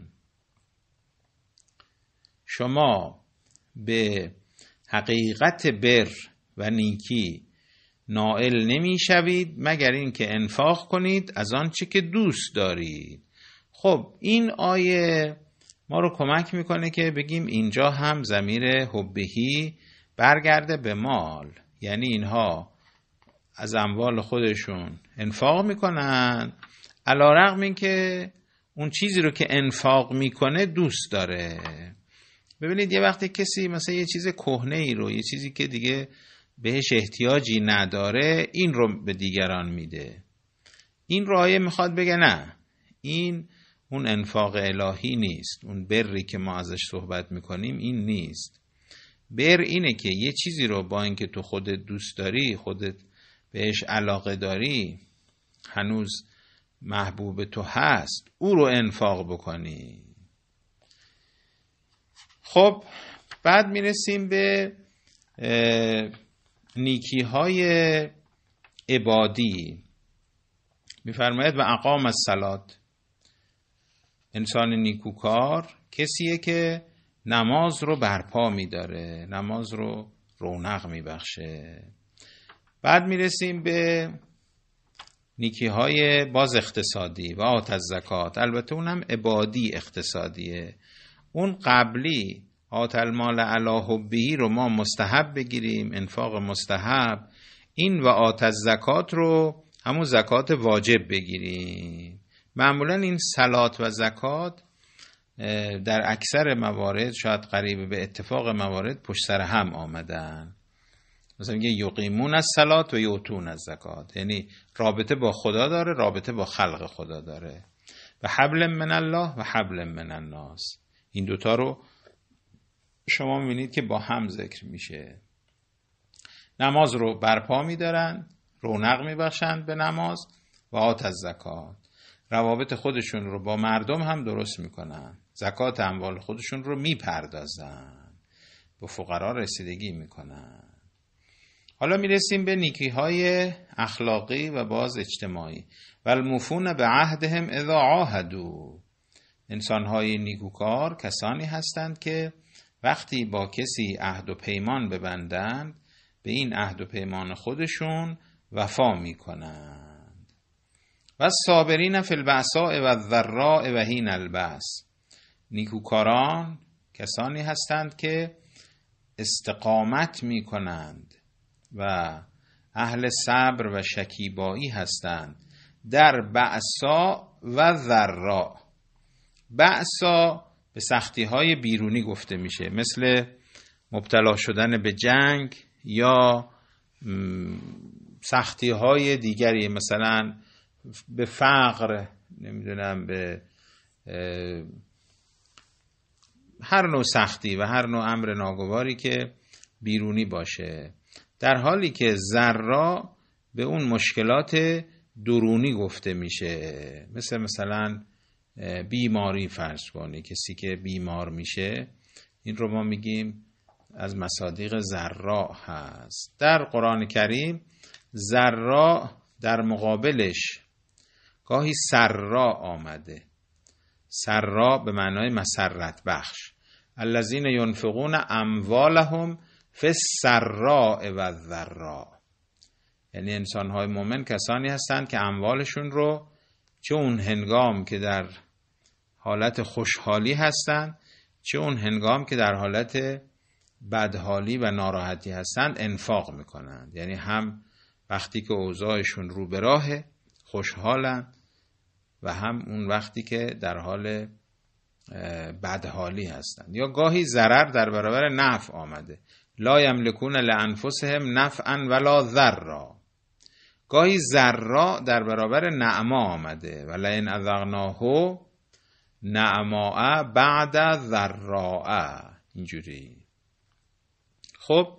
شما به حقیقت بر و نیکی نائل نمی شوید مگر این که انفاق کنید از آنچه که دوست دارید. خب این آیه ما رو کمک میکنه که بگیم اینجا هم ضمیر حبهی برگرده به مال، یعنی اینها از اموال خودشون انفاق میکنن علیرغم این که اون چیزی رو که انفاق میکنه دوست داره. ببینید یه وقتی کسی مثلا یه چیز کهنه ای رو، یه چیزی که دیگه بهش احتیاجی نداره، این رو به دیگران میده، این رایه میخواد بگه نه، این اون انفاق الهی نیست، اون بری که ما ازش صحبت میکنیم این نیست. بر اینه که یه چیزی رو با اینکه تو خودت دوست داری، خودت بهش علاقه داری، هنوز محبوب تو هست، او رو انفاق بکنی. خب بعد میرسیم به نیکی های عبادی. میفرماید و اقام الصلات، انسان نیکوکار کسیه که نماز رو برپا میداره، نماز رو رونق میبخشه. بعد میرسیم به نیکی های باز اقتصادی و آت الزکات، البته اونم عبادی اقتصادیه. اون قبلی آت المال علی حبهی رو ما مستحب بگیریم، انفاق مستحب. این و آت الزکات رو همون زکات واجب بگیریم. معمولا این صلات و زکات در اکثر موارد، شاید قریب به اتفاق موارد، پشت سر هم آمدن. مثلا میگه یقیمون الصلات و یؤتون الزکات، یعنی رابطه با خدا داره، رابطه با خلق خدا داره. و حبل من الله و حبل من الناس، این دوتا رو شما میبینید که با هم ذکر میشه. نماز رو برپا میدارن، رونق میبخشند به نماز. و آت الزکات، روابط خودشون رو با مردم هم درست میکنن، زکات اموال خودشون رو میپردازن، به فقرا رسیدگی میکنن. حالا میرسیم به نیکی های اخلاقی و باز اجتماعی. و الموفون به عهدهم اذا عاهدوا، انسان های نیکوکار کسانی هستند که وقتی با کسی عهد و پیمان ببندند به این عهد و پیمان خودشون وفا میکنند. و صابرین فی البأساء و الضراء و حین البأس، نیکوکاران کسانی هستند که استقامت میکنند و اهل صبر و شکیبایی هستند در بأسا و ضرا. بأسا به سختی های بیرونی گفته میشه، مثل مبتلا شدن به جنگ یا سختی های دیگری، مثلا به فقر، نمیدونم به هر نوع سختی و هر نوع امر ناگواری که بیرونی باشه. در حالی که ضرا به اون مشکلات درونی گفته میشه، مثل مثلا بیماری. فرض کنی کسی که بیمار میشه، این رو ما میگیم از مصادیق ضرا هست. در قرآن کریم ضرا در مقابلش گاهی سرا آمده. سرا به معنای مسرت بخش. الذین ینفقون اموالهم فی السراء و الضراء، یعنی انسان‌های مؤمن کسانی هستند که اموالشون رو چه اون هنگام که در حالت خوشحالی هستند، چه اون هنگام که در حالت بدحالی و ناراحتی هستند انفاق میکنند. یعنی هم وقتی که اوضاعشون رو به راه خوشحالن و هم اون وقتی که در حال بدحالی هستند. یا گاهی ضرر در برابر نفع آمده، لا یملکون لانفسهم نفعا ولا ضرا. گاهی ضرا در برابر نعما آمده، ولئن اذقناه نعماء بعد ضراء، اینجوری. خب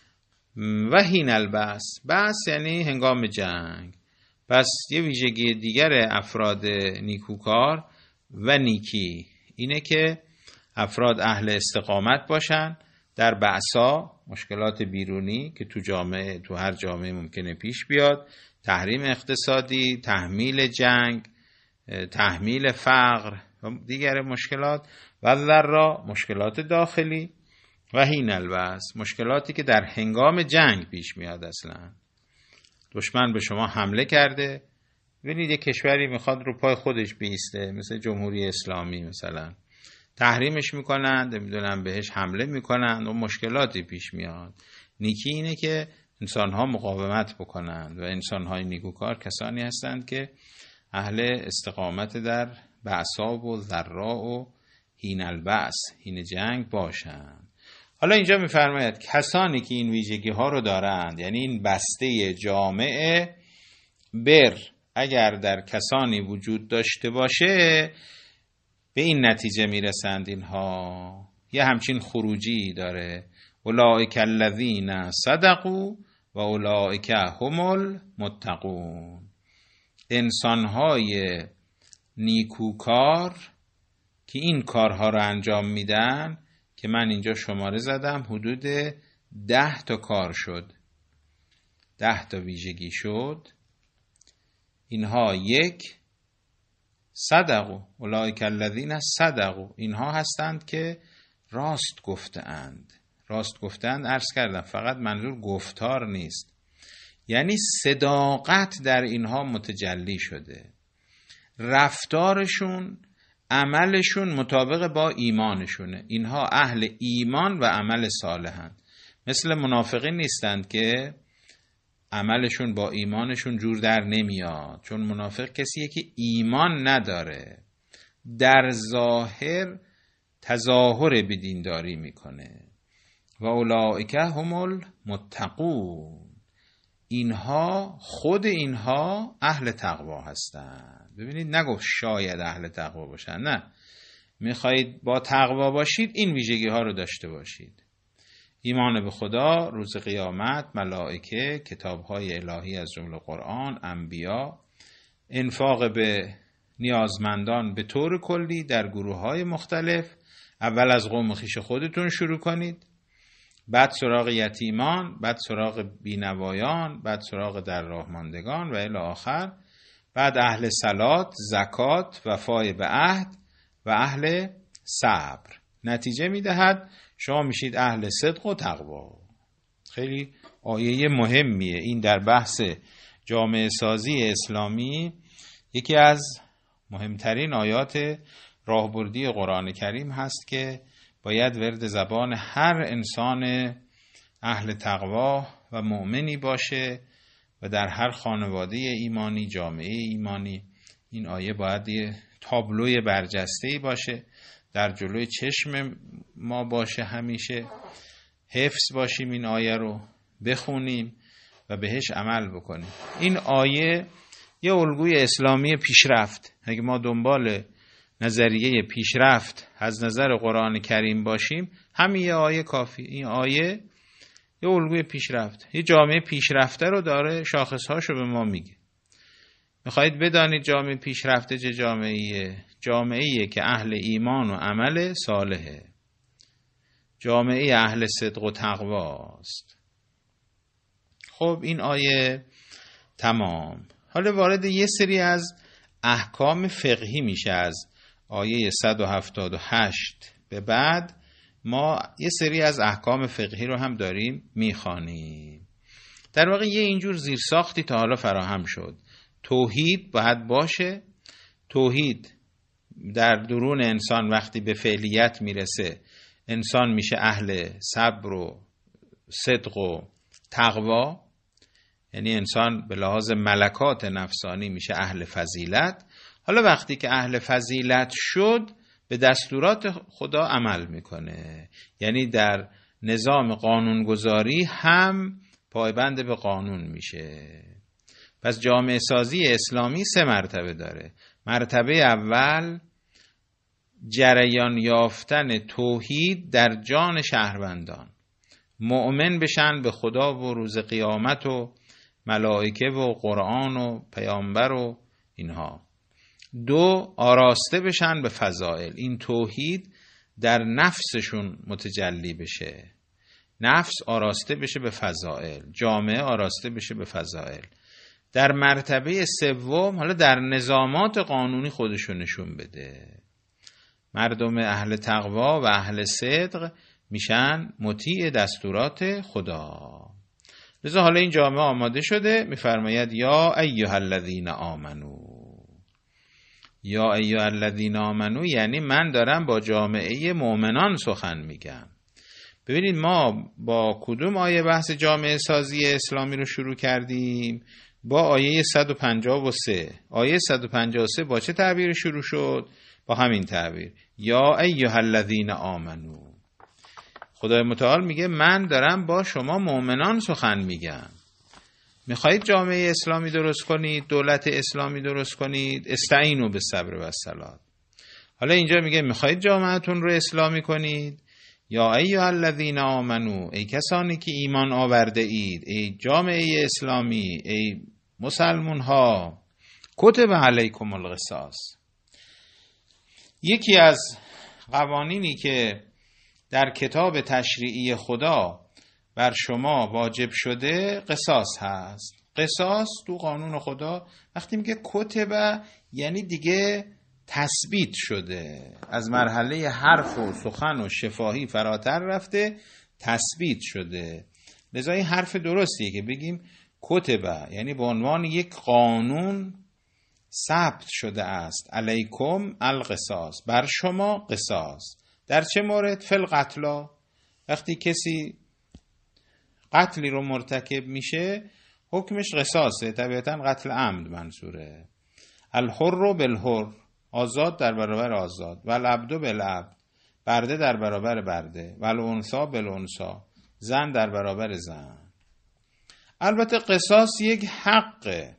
و حین البأس، بأس یعنی هنگام جنگ. پس یه ویژگی دیگر افراد نیکوکار و نیکی اینه که افراد اهل استقامت باشن در بأسا، مشکلات بیرونی که تو جامعه، تو هر جامعه ممکنه پیش بیاد، تحریم اقتصادی، تحمیل جنگ، تحمیل فقر و دیگر مشکلات، و ضرا مشکلات داخلی، و حین البأس مشکلاتی که در هنگام جنگ پیش میاد. اصلا دشمن به شما حمله کرده، ببینید یک کشوری میخواد رو پای خودش بیسته، مثل جمهوری اسلامی مثلا، تحریمش میکنند، نمیدونم بهش حمله میکنند و مشکلاتی پیش میاد. نیکی اینه که انسانها مقاومت بکنند و انسانهای نیکوکار کسانی هستند که اهل استقامت در بأسا و ضرا و حین البأس، حین جنگ باشند. حالا اینجا میفرماید کسانی که این ویژگی ها رو دارند، یعنی این بسته جامعه بر اگر در کسانی وجود داشته باشه، به این نتیجه میرسند اینها. یه همچین خروجی داره، اولئک الذین صدقوا و اولئک هم المتقون. انسانهای نیکوکار که این کارها رو انجام میدن، که من اینجا شماره زدم، حدود ده تا کار شد، ده تا ویژگی شد. اینها یک صدقوا، اولئک الذین صدقوا، اینها هستند که راست گفتند. راست گفتند عرض کردم فقط منظور گفتار نیست، یعنی صداقت در اینها متجلی شده، رفتارشون، عملشون مطابق با ایمانشونه. اینها اهل ایمان و عمل صالحند. مثل منافقین نیستند که عملشون با ایمانشون جور در نمیاد، چون منافق کسیه که ایمان نداره، در ظاهر تظاهر به دینداری میکنه. و اولئک هم المتقون، اینها خود اینها اهل تقوا هستند. ببینید نگفت شاید اهل تقوا باشن، نه، میخواهید با تقوا باشید این ویژگی ها رو داشته باشید: ایمان به خدا، روز قیامت، ملائکه، کتاب‌های الهی از جمله قرآن، انبیا، انفاق به نیازمندان به طور کلی در گروه‌های مختلف. اول از قوم خویش خودتون شروع کنید، بعد سراغ یتیمان، بعد سراغ بینوایان، بعد سراغ در راه ماندگان و الی آخر، بعد اهل صلات، زکات، وفای به عهد و اهل صبر. نتیجه میدهد شما میشید اهل صدق و تقوا. خیلی آیه مهمیه این در بحث جامعه سازی اسلامی، یکی از مهمترین آیات راهبردی قرآن کریم هست که باید ورد زبان هر انسان اهل تقوا و و مؤمنی باشه و در هر خانواده ایمانی، جامعه ایمانی این آیه باید یه تابلوی برجسته‌ای باشه، در جلوی چشم ما باشه، همیشه حفظ باشیم این آیه رو بخونیم و بهش عمل بکنیم. این آیه یه الگوی اسلامی پیشرفت. اگه ما دنبال نظریه پیشرفت از نظر قرآن کریم باشیم، همین یه آیه کافی. این آیه یه الگوی پیشرفت، یه جامعه پیشرفته رو داره، شاخصهاشو به ما میگه. میخواید بدانید جامعه پیشرفته چه جامعه‌ایه؟ جامعه‌ایه که اهل ایمان و عمل صالحه، جامعه اهل صدق و تقواست. خب این آیه تمام. حالا وارد یه سری از احکام فقهی میشه. از آیه صد و هفتاد و هشت به بعد ما یه سری از احکام فقهی رو هم داریم میخوانیم. در واقع یه اینجور زیرساختی تا حالا فراهم شد. توحید باید باشه. توحید در درون انسان وقتی به فعلیت میرسه، انسان میشه اهل صبر و صدق و تقوا، یعنی انسان به لحاظ ملکات نفسانی میشه اهل فضیلت. حالا وقتی که اهل فضیلت شد، به دستورات خدا عمل میکنه، یعنی در نظام قانونگذاری هم پایبند به قانون میشه. پس جامعه سازی اسلامی سه مرتبه داره. مرتبه اول جریان یافتن توحید در جان شهروندان، مؤمن بشن به خدا و روز قیامت و ملائکه و قرآن و پیامبر و اینها. دو، آراسته بشن به فضائل، این توحید در نفسشون متجلی بشه، نفس آراسته بشه به فضائل، جامعه آراسته بشه به فضائل. در مرتبه سوم حالا در نظامات قانونی خودشون نشون بده. مردم اهل تقوا و اهل صدق میشن مطیع دستورات خدا. لذا حالا این جامعه آماده شده، میفرماید یا ایها الذین آمنو. یا ایها الذین آمنو یعنی من دارم با جامعه مؤمنان سخن میگم. ببینید ما با کدوم آیه بحث جامعه سازی اسلامی رو شروع کردیم؟ با آیه صد و پنجاه و سه. آیه صد و پنجاه و سه با چه تعبیر شروع شد؟ با همین تعبیر، یا ایها الذین آمنو. خدای متعال میگه من دارم با شما مؤمنان سخن میگم. میخواهید جامعه اسلامی درست کنید، دولت اسلامی درست کنید، استعینوا بالصبر والصلاة. حالا اینجا میگه میخواهید جامعهتون رو اسلامی کنید، یا ایها الذین آمنو، ای کسانی که ایمان آورده اید، ای جامعه اسلامی، ای مسلمون ها، کتب علیکم القصاص. یکی از قوانینی که در کتاب تشریعی خدا بر شما واجب شده قصاص هست. قصاص تو قانون خدا وقتی میگه کتب یعنی دیگه تثبیت شده، از مرحله حرف و سخن و شفاهی فراتر رفته، تثبیت شده. لذا این حرف درستیه که بگیم کتب، یعنی به عنوان یک قانون ثبت شده است. علیکم القصاص، بر شما قصاص. در چه مورد؟ فل قتلا، وقتی کسی قتلی رو مرتکب میشه حکمش قصاصه، طبیعتا قتل عمد منظوره. الحر بالحر، آزاد در برابر آزاد، و العبد بالعبد، برده در برابر برده، و الانثی بالانثی، زن در برابر زن. البته قصاص یک حقه.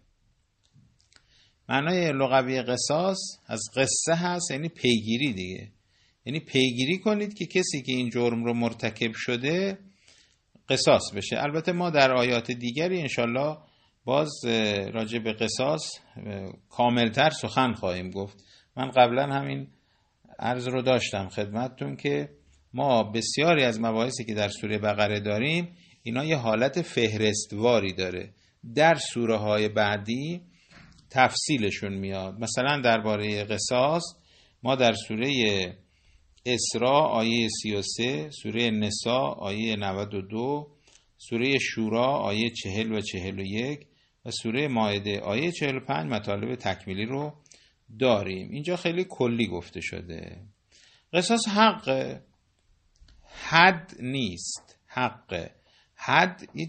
معنای لغوی قصاص از قصه هست، یعنی پیگیری دیگه، یعنی پیگیری کنید که کسی که این جرم رو مرتکب شده قصاص بشه. البته ما در آیات دیگری انشالله باز راجع به قصاص کاملتر سخن خواهیم گفت. من قبلا همین عرض رو داشتم خدمتتون که ما بسیاری از مباحثی که در سوره بقره داریم اینا یه حالت فهرستواری داره، در سوره های بعدی تفصیلشون میاد. مثلا درباره قصاص ما در سوره اسراء آیه سی و سه، سوره نساء آیه نود و دو، سوره شورا آیه چهل و چهل و یک و سوره مائده آیه چهل و پنج مطالب تکمیلی رو داریم. اینجا خیلی کلی گفته شده. قصاص حق، حد نیست، حق. حد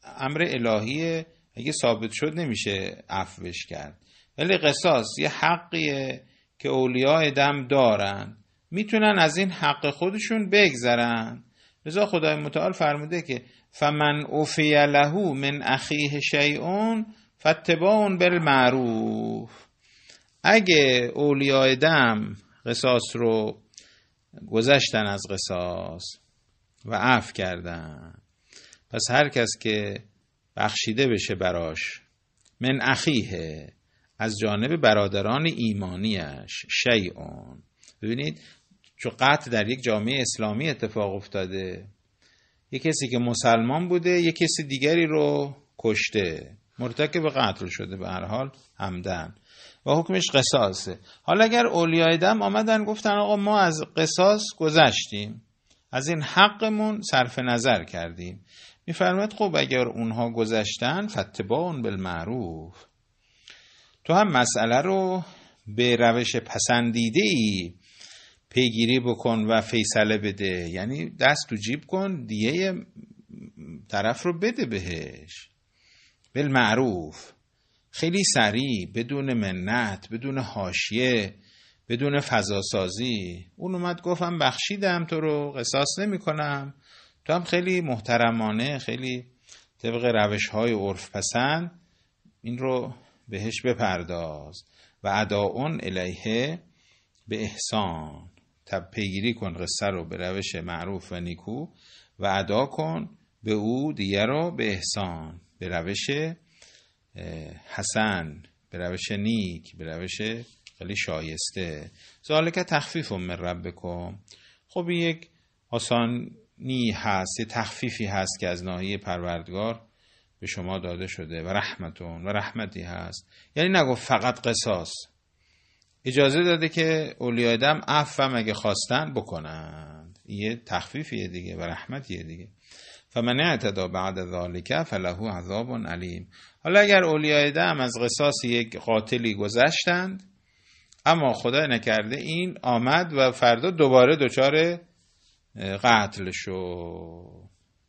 امر الهیه، اگه ثابت شد نمیشه عفوش کرد. ولی قصاص یه حقیه که اولیاء دم دارن، میتونن از این حق خودشون بگذرن. لذا خدای متعال فرموده که فمن عفی له من اخیه شیء فاتباع بالمعروف. اگه اولیاء دم قصاص رو گذشتن از قصاص و عفو کردن، پس هر کس که بخشیده بشه براش من اخیه، از جانب برادران ایمانیش، شیئون. ببینید چون قتل در یک جامعه اسلامی اتفاق افتاده، یک کسی که مسلمان بوده یک کسی دیگری رو کشته، مرتکب قتل شده به هر حال عمدن و حکمش قصاصه. حالا اگر اولیاء دم آمدن گفتن آقا ما از قصاص گذشتیم، از این حقمون صرف نظر کردیم، میفرماید خب اگر اونها گذشتن فاتباع بالمعروف، تو هم مسئله رو به روش پسندیده‌ای پیگیری بکن و فیصله بده، یعنی دست تو جیب کن، دیه طرف رو بده بهش بالمعروف، خیلی سریع، بدون منت، بدون حاشیه، بدون فضاسازی. اون اومد گفتم بخشیدم تو رو، قصاص نمی کنم، تو هم خیلی محترمانه، خیلی طبق روش های عرف پسند این رو بهش بپرداز و اداؤن الیه به احسان، تب پیگیری کن قصه رو به روش معروف و نیکو و ادا کن به او دیگر رو به احسان، به روش حسن، به روش نیک، به روش خیلی شایسته. ذالک تخفیف من ربکم. خب یک آسانی هست، یه تخفیفی هست که از ناحیه پروردگار به شما داده شده و رحمتون و رحمتی هست. یعنی نگفت فقط قصاص، اجازه داده که اولیاء دم عفو اگه خواستن بکنند، یه تخفیفیه دیگه و رحمتیه دیگه. فمن اعتدی بعد ذالک فله عذاب علیم. حالا اگر اولیاء دم از قصاص یک قاتلی گذشتند اما خدا نکرده این آمد و فردا دوباره دچار قتل شد،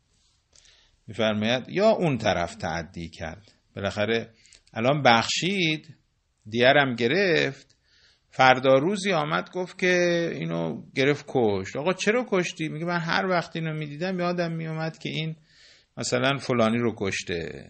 میفرماید یا اون طرف تعدی کرد، بالاخره الان بخشید، دیرم گرفت، فردا روزی آمد گفت که اینو گرفت کشت. آقا چرا کشتی؟ میگه من هر وقت اینو میدیدم یادم میومد که این مثلا فلانی رو کشته،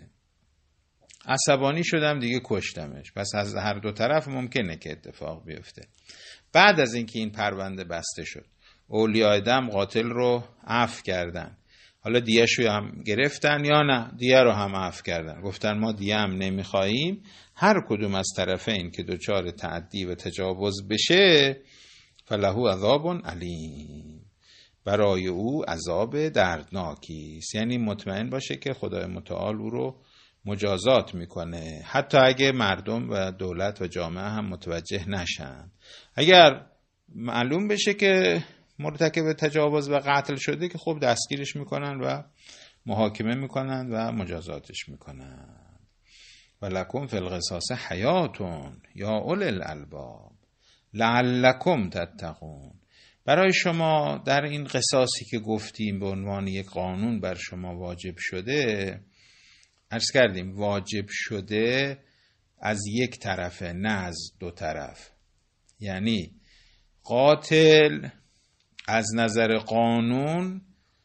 عصبانی شدم دیگه کشتمش. پس از هر دو طرف ممکنه که اتفاق بیفته. بعد از اینکه این پرونده بسته شد، اولیاء دم قاتل رو عفو کردن، حالا دیه‌شو هم گرفتن یا نه دیه رو هم عفو کردن، گفتن ما دیه هم نمیخواییم، هر کدوم از طرفین که دچار تعدی و تجاوز بشه فله عذاب علیم، برای او عذاب دردناکی است. یعنی مطمئن باشه که خدای متعال او رو مجازات میکنه، حتی اگه مردم و دولت و جامعه هم متوجه نشن. اگر معلوم بشه که مرتکب تجاوز و قتل شده که خب دستگیرش میکنن و محاکمه میکنن و مجازاتش میکنن. ولکم فی القصاص حیاتون یا اولی الالباب لعلکم تتقون. برای شما در این قصاصی که گفتیم به عنوان یک قانون بر شما واجب شده، عرض کردیم واجب شده از یک طرفه نه از دو طرف. یعنی قاتل از نظر قانون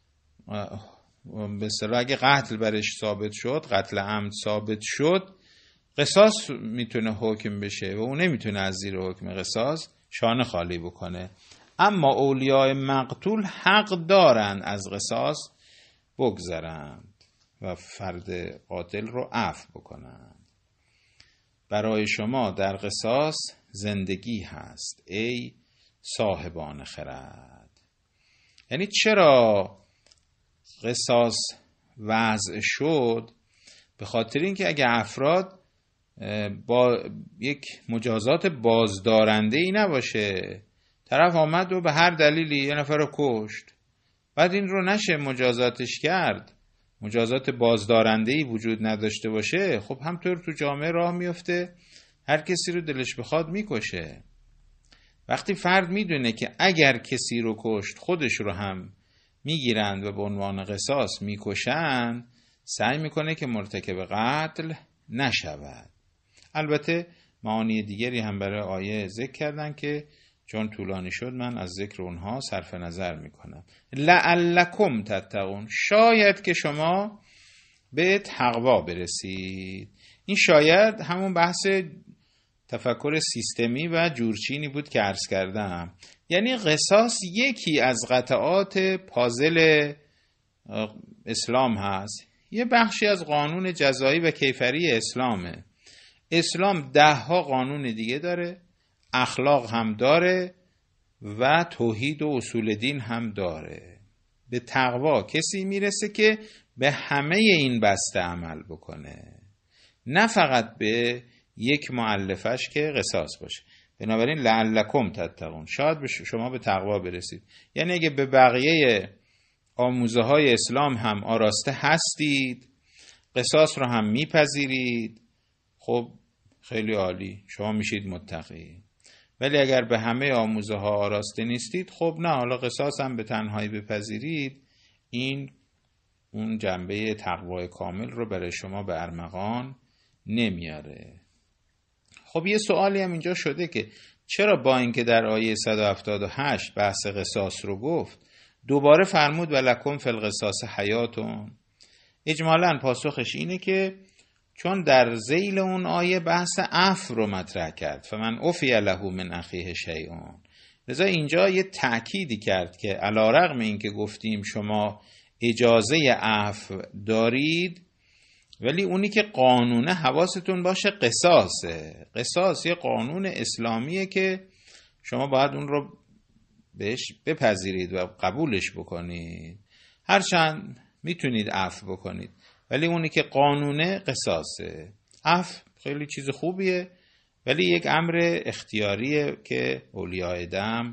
به اصطلاح اگه قتل برش ثابت شد، قتل عمد ثابت شد، قصاص میتونه حکم بشه و اون نمیتونه از زیر حکم قصاص شانه خالی بکنه. اما اولیاء مقتول حق دارن از قصاص بگذرند و فرد قاتل رو عفو بکنند. برای شما در قصاص زندگی هست ای صاحبان خرد. یعنی چرا قصاص وضع شد؟ به خاطر اینکه اگه افراد با یک مجازات بازدارنده ای نباشه، طرف آمد و به هر دلیلی یه نفر رو کشت، بعد این رو نشه مجازاتش کرد، مجازات بازدارنده ای وجود نداشته باشه، خب همطور تو جامعه راه میفته، هر کسی رو دلش بخواد میکشه. وقتی فرد میدونه که اگر کسی رو کشت خودش رو هم میگیرند و به عنوان قصاص میکشن، سعی میکنه که مرتکب قتل نشود. البته معانی دیگری هم برای آیه ذکر کردن که چون طولانی شد من از ذکر اونها صرف نظر میکنم. لعلکم تتقون، شاید که شما به تقوا برسید. این شاید همون بحث تفکر سیستمی و جورچینی بود که عرض کردم. یعنی قصاص یکی از قطعات پازل اسلام هست، یه بخشی از قانون جزایی و کیفری اسلامه. اسلام ده ها قانون دیگه داره، اخلاق هم داره و توحید و اصول دین هم داره. به تقوا کسی میرسه که به همه این بسته عمل بکنه، نه فقط به یک مؤلفش که قصاص باشه. بنابراین لعلکم تتقون، شاید شما به تقوا برسید. یعنی اگه به بقیه آموزه های اسلام هم آراسته هستید، قصاص رو هم میپذیرید، خب خیلی عالی، شما میشید متقی. ولی اگر به همه آموزه ها آراسته نیستید، خب نه، حالا قصاص هم به تنهایی بپذیرید، این اون جنبه تقوای کامل رو برای شما به ارمغان نمیاره. خب یه سوالی هم اینجا شده که چرا با اینکه در آیه صد و هفتاد و هشت بحث قصاص رو گفت، دوباره فرمود ولکم فی القصاص حیاتون؟ اجمالاً پاسخش اینه که چون در ذیل اون آیه بحث عفو رو مطرح کرد، فمن عفی له من اخیه شیء، لذا اینجا یه تأکیدی کرد که علیرغم اینکه گفتیم شما اجازه عفو دارید، ولی اونی که قانونه حواستون باشه قصاصه. قصاص یه قانون اسلامیه که شما باید اون رو بهش بپذیرید و قبولش بکنید. هرچند میتونید عفو بکنید، ولی اونی که قانونه قصاصه. عفو خیلی چیز خوبیه، ولی یک امر اختیاریه که اولیاء دم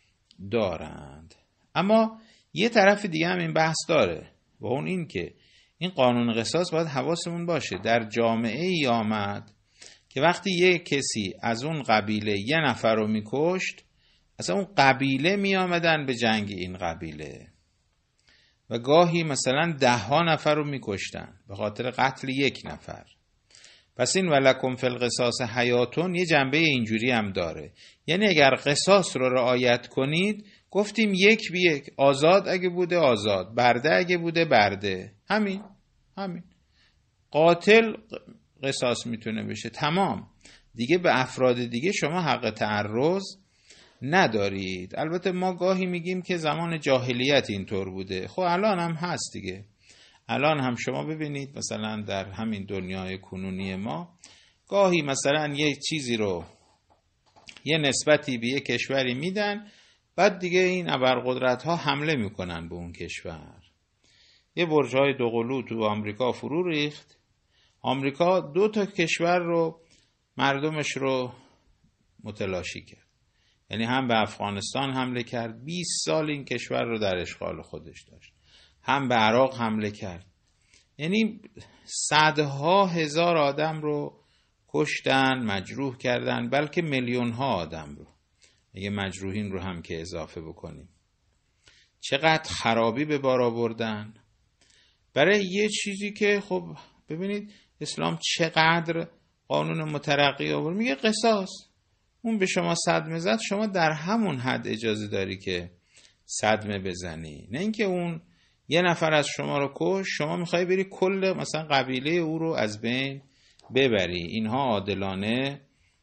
دارند. اما یه طرف دیگه هم این بحث داره و اون این که این قانون قصاص باید حواسمون باشه. در جامعه ای آمد که وقتی یه کسی از اون قبیله یه نفر رو میکشت، اصلا اون قبیله می آمدن به جنگ این قبیله و گاهی مثلا ده ها نفر رو می کشتن به خاطر قتل یک نفر. پس این ولکم فی القصاص حیاتون یه جنبه اینجوری هم داره، یعنی اگر قصاص رو رعایت کنید، گفتیم یک بی یک، آزاد اگه بوده آزاد، برده اگه بوده برده، همین همین قاتل قصاص میتونه بشه، تمام دیگه. به افراد دیگه شما حق تعرض ندارید. البته ما گاهی میگیم که زمان جاهلیت اینطور بوده، خب الان هم هست دیگه. الان هم شما ببینید مثلا در همین دنیای کنونی ما گاهی مثلا یه چیزی رو یه نسبتی به یه کشوری میدن، بعد دیگه این ابرقدرت ها حمله میکنن به اون کشور. یه برج‌های دوقلو تو آمریکا فرو ریخت، آمریکا دو تا کشور رو مردمش رو متلاشی کرد. یعنی هم به افغانستان حمله کرد، بیست سال این کشور رو در اشغال خودش داشت، هم به عراق حمله کرد. یعنی صدها هزار آدم رو کشتن، مجروح کردن، بلکه میلیون ها آدم رو، اگه مجروحین رو هم که اضافه بکنیم. چقدر خرابی به بار آوردن برای یه چیزی که خب ببینید اسلام چقدر قانون مترقی آورد. میگه قصاص، اون به شما صدمه زد، شما در همون حد اجازه داری که صدمه بزنی، نه اینکه اون یه نفر از شما رو کش، شما میخوای بری کل مثلا قبیله او رو از بین ببری. اینها عادلانه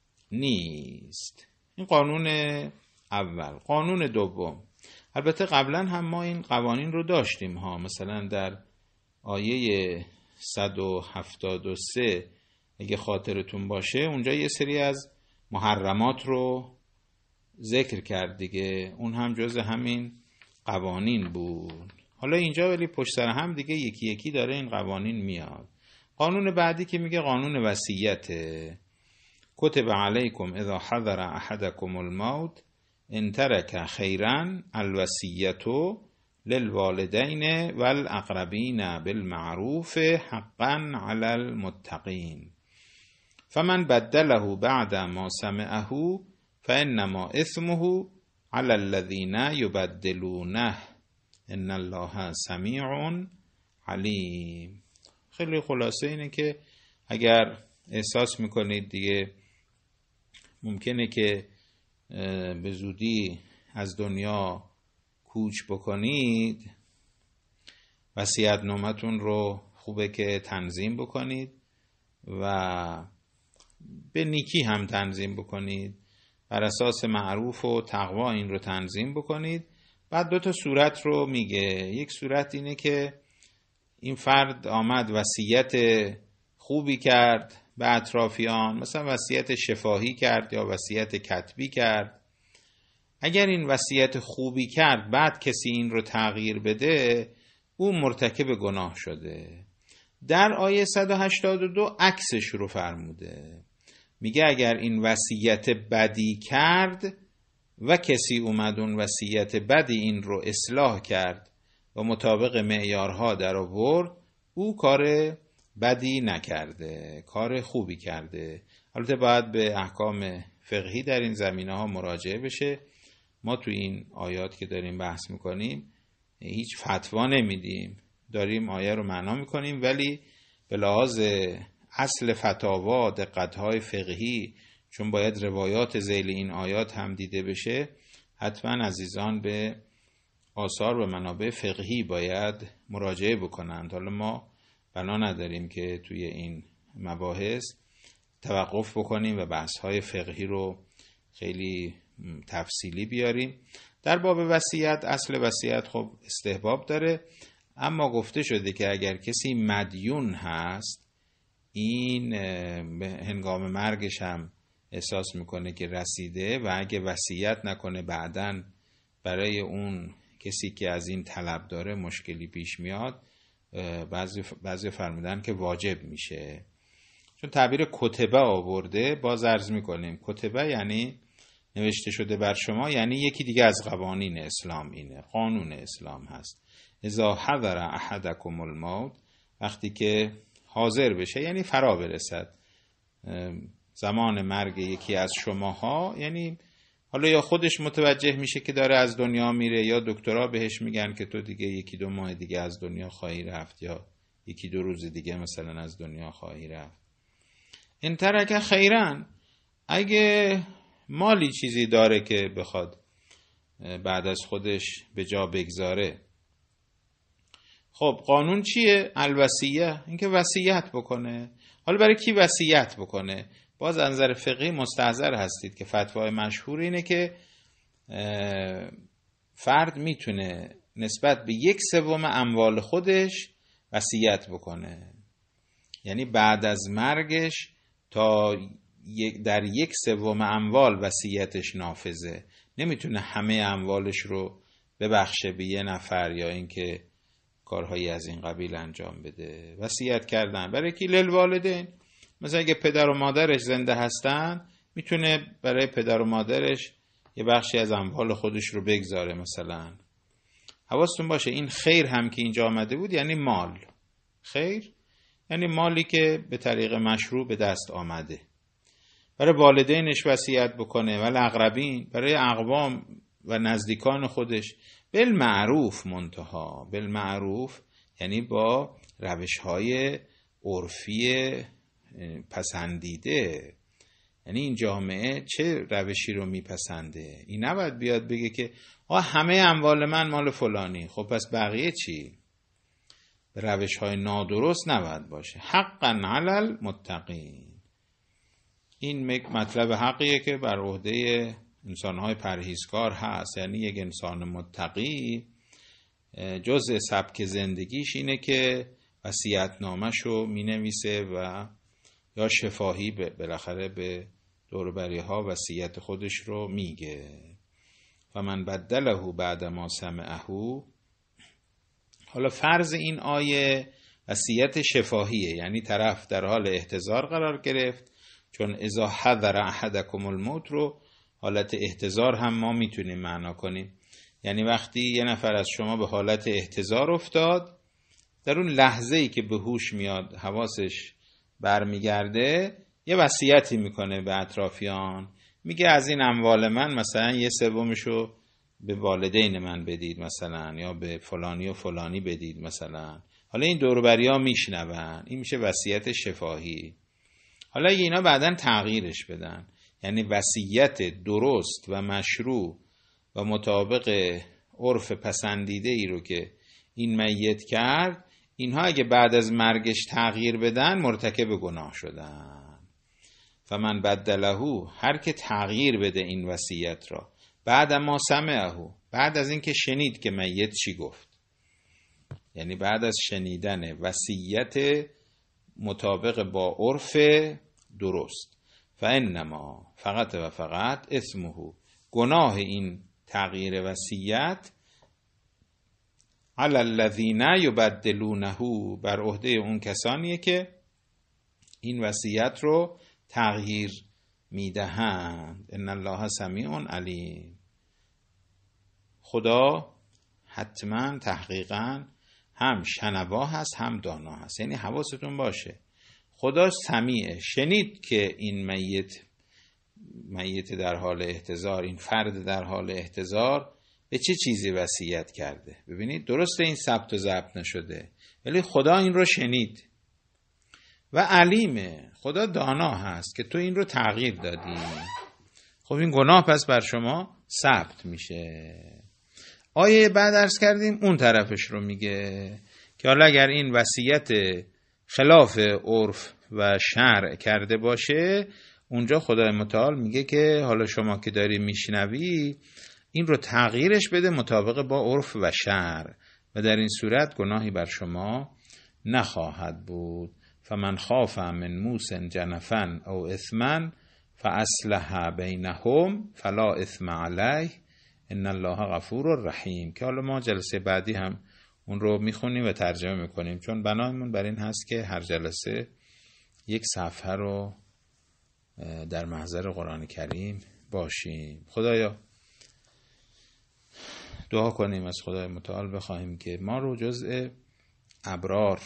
نیست. این قانون اول. قانون دوم، البته قبلا هم ما این قوانین رو داشتیم ها، مثلا در آیه صد و هفتاد و سه اگه خاطرتون باشه، اونجا یه سری از محرمات رو ذکر کرد دیگه، اون هم جز همین قوانین بود. حالا اینجا ولی پشت سر هم دیگه یکی یکی داره این قوانین میاد. قانون بعدی که میگه قانون وصیته، کتب علیکم اذا حضر احدکم الموت ان ترک خیرا الوصیة للوالدین والاقربین بالمعروف حقا علی المتقین فمن بدله بعد ما سمعه فانما اثمه علی الذین یبدلونه ان الله سمیع علیم. خیلی خلاصه اینه که اگر احساس میکنید دیگه ممکنه که به زودی از دنیا کوچ بکنید، وصیت‌نامه‌تون رو خوبه که تنظیم بکنید و به نیکی هم تنظیم بکنید، بر اساس معروف و تقوا این رو تنظیم بکنید. بعد دو تا صورت رو میگه. یک صورت اینه که این فرد آمد وصیت خوبی کرد به اطرافیان، مثلا وصیت شفاهی کرد یا وصیت کتبی کرد. اگر این وصیت خوبی کرد بعد کسی این رو تغییر بده، او مرتکب گناه شده. در آیه صد و هشتاد و دو عکسش رو فرموده، میگه اگر این وصیت بدی کرد و کسی اومد اون وصیت بدی این رو اصلاح کرد و مطابق معیارها در آورد، او کار بدی نکرده، کار خوبی کرده. البته باید به احکام فقهی در این زمینه ها مراجعه بشه. ما تو این آیات که داریم بحث میکنیم هیچ فتوا نمیدیم، داریم آیه رو معنا میکنیم، ولی به لحاظ اصل فتاوا، دقتهای فقهی، چون باید روایات ذیل این آیات هم دیده بشه، حتما عزیزان به آثار و منابع فقهی باید مراجعه بکنند. حالا ما بنا نداریم که توی این مباحث توقف بکنیم و بحث‌های فقهی رو خیلی تفصیلی بیاریم. در باب وصیت، اصل وصیت خب استحباب داره، اما گفته شده که اگر کسی مدیون هست، این به هنگام مرگش هم احساس میکنه که رسیده و اگه وصیت نکنه بعداً برای اون کسی که از این طلب داره مشکلی پیش میاد، بعضی بعضی فرمودن که واجب میشه. چون تعبیر کتبه آورده، باز عرض میکنیم کتبه یعنی نوشته شده بر شما، یعنی یکی دیگه از قوانین اسلام اینه، قانون اسلام هست. اذا حضر احدکم الموت، وقتی که حاضر بشه یعنی فرا برسد زمان مرگ یکی از شماها، یعنی حالا یا خودش متوجه میشه که داره از دنیا میره، یا دکترها بهش میگن که تو دیگه یکی دو ماه دیگه از دنیا خواهی رفت، یا یکی دو روز دیگه مثلا از دنیا خواهی رفت. ان ترک خیرن، اگه مالی چیزی داره که بخواد بعد از خودش به جا بگذاره، خب قانون چیه؟ الوصیه، اینکه وصیت بکنه. حالا برای کی وصیت بکنه؟ باز از نظر فقهی مستحضر هستید که فتوای مشهور اینه که فرد میتونه نسبت به یک سوم اموال خودش وصیت بکنه، یعنی بعد از مرگش تا در یک سوم اموال وصیتش نافذه. نمیتونه همه اموالش رو ببخشه به یه نفر یا اینکه کارهایی از این قبیل انجام بده. وصیت کردن برای کی؟ للوالدین. مثلا اگه پدر و مادرش زنده هستن، میتونه برای پدر و مادرش یه بخشی از اموال خودش رو بگذاره. مثلا حواستون باشه این خیر هم که اینجا آمده بود یعنی مال. خیر یعنی مالی که به طریق مشروع به دست آمده. برای والدینش وصیت بکنه، ولی اقربین، برای اقوام و نزدیکان خودش، بالمعروف. منتها بالمعروف یعنی با روش‌های عرفی پسندیده. یعنی این جامعه چه روشی رو میپسنده؟ این نباید بیاد بگه که آه همه اموال من مال فلانی، خب پس بقیه چی؟ به روش‌های نادرست نباید باشه. حقا علی المتقین، این مطلب حقیه که بر عهده انسان‌های پرهیزکار هست. یعنی یک انسان متقی جزء سبک زندگیش اینه که وصیت‌نامه‌شو می‌نویسه و یا شفاهی بالاخره به دوربری‌ها وصیت خودش رو میگه. و من بدله بعد ما سمعه. حالا فرض این آیه وصیت شفاهیه، یعنی طرف در حال احتضار قرار گرفت، چون اذا حضر احدکم الموت رو حالت احتضار هم ما میتونیم معنا کنیم. یعنی وقتی یه نفر از شما به حالت احتضار افتاد، در اون لحظه‌ای که به هوش میاد، حواسش برمیگرده، یه وصیتی میکنه به اطرافیان، میگه از این اموال من مثلا یه سومشو به والدین من بدید مثلا، یا به فلانی و فلانی بدید مثلا، حالا این دور و بریا میشنون، این میشه وصیت شفاهی. حالا اگه اینا بعداً تغییرش بدن، یعنی وصیت درست و مشروع و مطابق عرف پسندیده ای رو که این میت کرد، اینها اگه بعد از مرگش تغییر بدن مرتکب گناه شدن. فمن بدلهو، هر که تغییر بده این وصیت را، بعد ما سمعه، بعد از اینکه شنید که میت چی گفت، یعنی بعد از شنیدن وصیت مطابق با عرف درست، فانما، فقط و فقط، اسمه، گناه این تغییر وصیت، علی الذین یبدلونه، بر عهده اون کسانیه که این وصیت رو تغییر میدهند. ان الله سمیع علیم. خدا حتما تحقیقا هم شنوا هست هم دانا هست. یعنی حواستون باشه، خدا سمیعه، شنید که این میت میت در حال احتضار، این فرد در حال احتضار به چه چیزی وصیت کرده. ببینید درسته این ثبت و ضبط نشده، ولی خدا این رو شنید و علیمه، خدا دانا هست که تو این رو تغییر دادی. خب این گناه پس بر شما ثبت میشه. آیه بعد عرض کردیم اون طرفش رو میگه که حالا اگر این وصیت خلاف عرف و شرع کرده باشه، اونجا خدای متعال میگه که حالا شما که داری میشنوی این رو تغییرش بده مطابق با عرف و شرع و در این صورت گناهی بر شما نخواهد بود. فمن خاف من موس جنفا او اثما فاصلح بینهم فلا اثم علیه ان الله غفور رحیم، که حالا ما جلسه بعدی هم اون رو میخونیم و ترجمه میکنیم، چون بنامون بر این هست که هر جلسه یک صفحه رو در محضر قرآن کریم باشیم. خدایا دعا کنیم از خدای متعال، بخواهیم که ما رو جزء ابرار،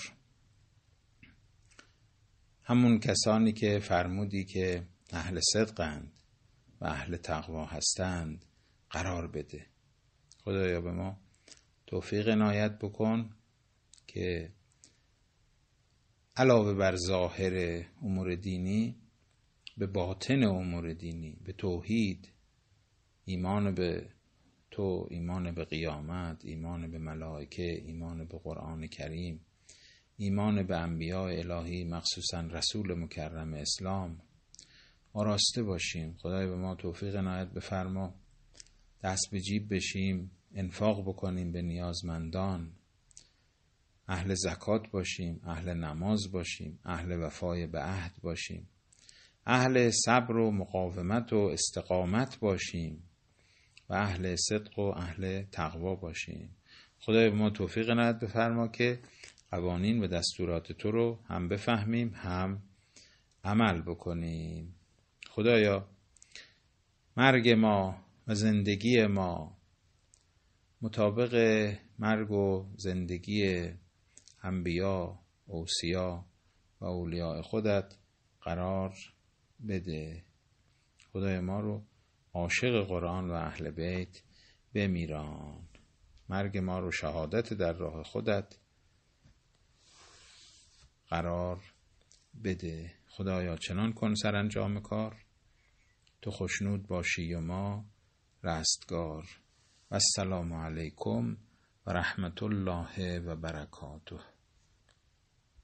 همون کسانی که فرمودی که اهل صدقند و اهل تقوا هستند قرار بده. خدایا به ما توفیق عنایت بکن که علاوه بر ظاهر امور دینی، به باطن امور دینی، به توحید، ایمان به تو، ایمان به قیامت، ایمان به ملائکه، ایمان به قرآن کریم، ایمان به انبیاء الهی، مخصوصا رسول مکرم اسلام، آراسته باشیم. خدای به ما توفیق عنایت بفرما، دست به جیب بشیم، انفاق بکنیم به نیازمندان، اهل زکات باشیم، اهل نماز باشیم، اهل وفای به عهد باشیم، اهل صبر و مقاومت و استقامت باشیم و اهل صدق و اهل تقوا باشیم. خدای به ما توفیق عنایت بفرما که قوانین و دستورات تو رو هم بفهمیم هم عمل بکنیم. خدایا مرگ ما و زندگی ما مطابق مرگ و زندگی انبیا، اوصیا و اولیاء خودت قرار بده. خدای ما رو عاشق قرآن و اهل بیت بمیران. مرگ ما رو شهادت در راه خودت قرار بده. خدایا چنان کن سرانجام کار، تو خوشنود باشی و ما رستگار. و السلام علیکم و رحمت الله و برکاته.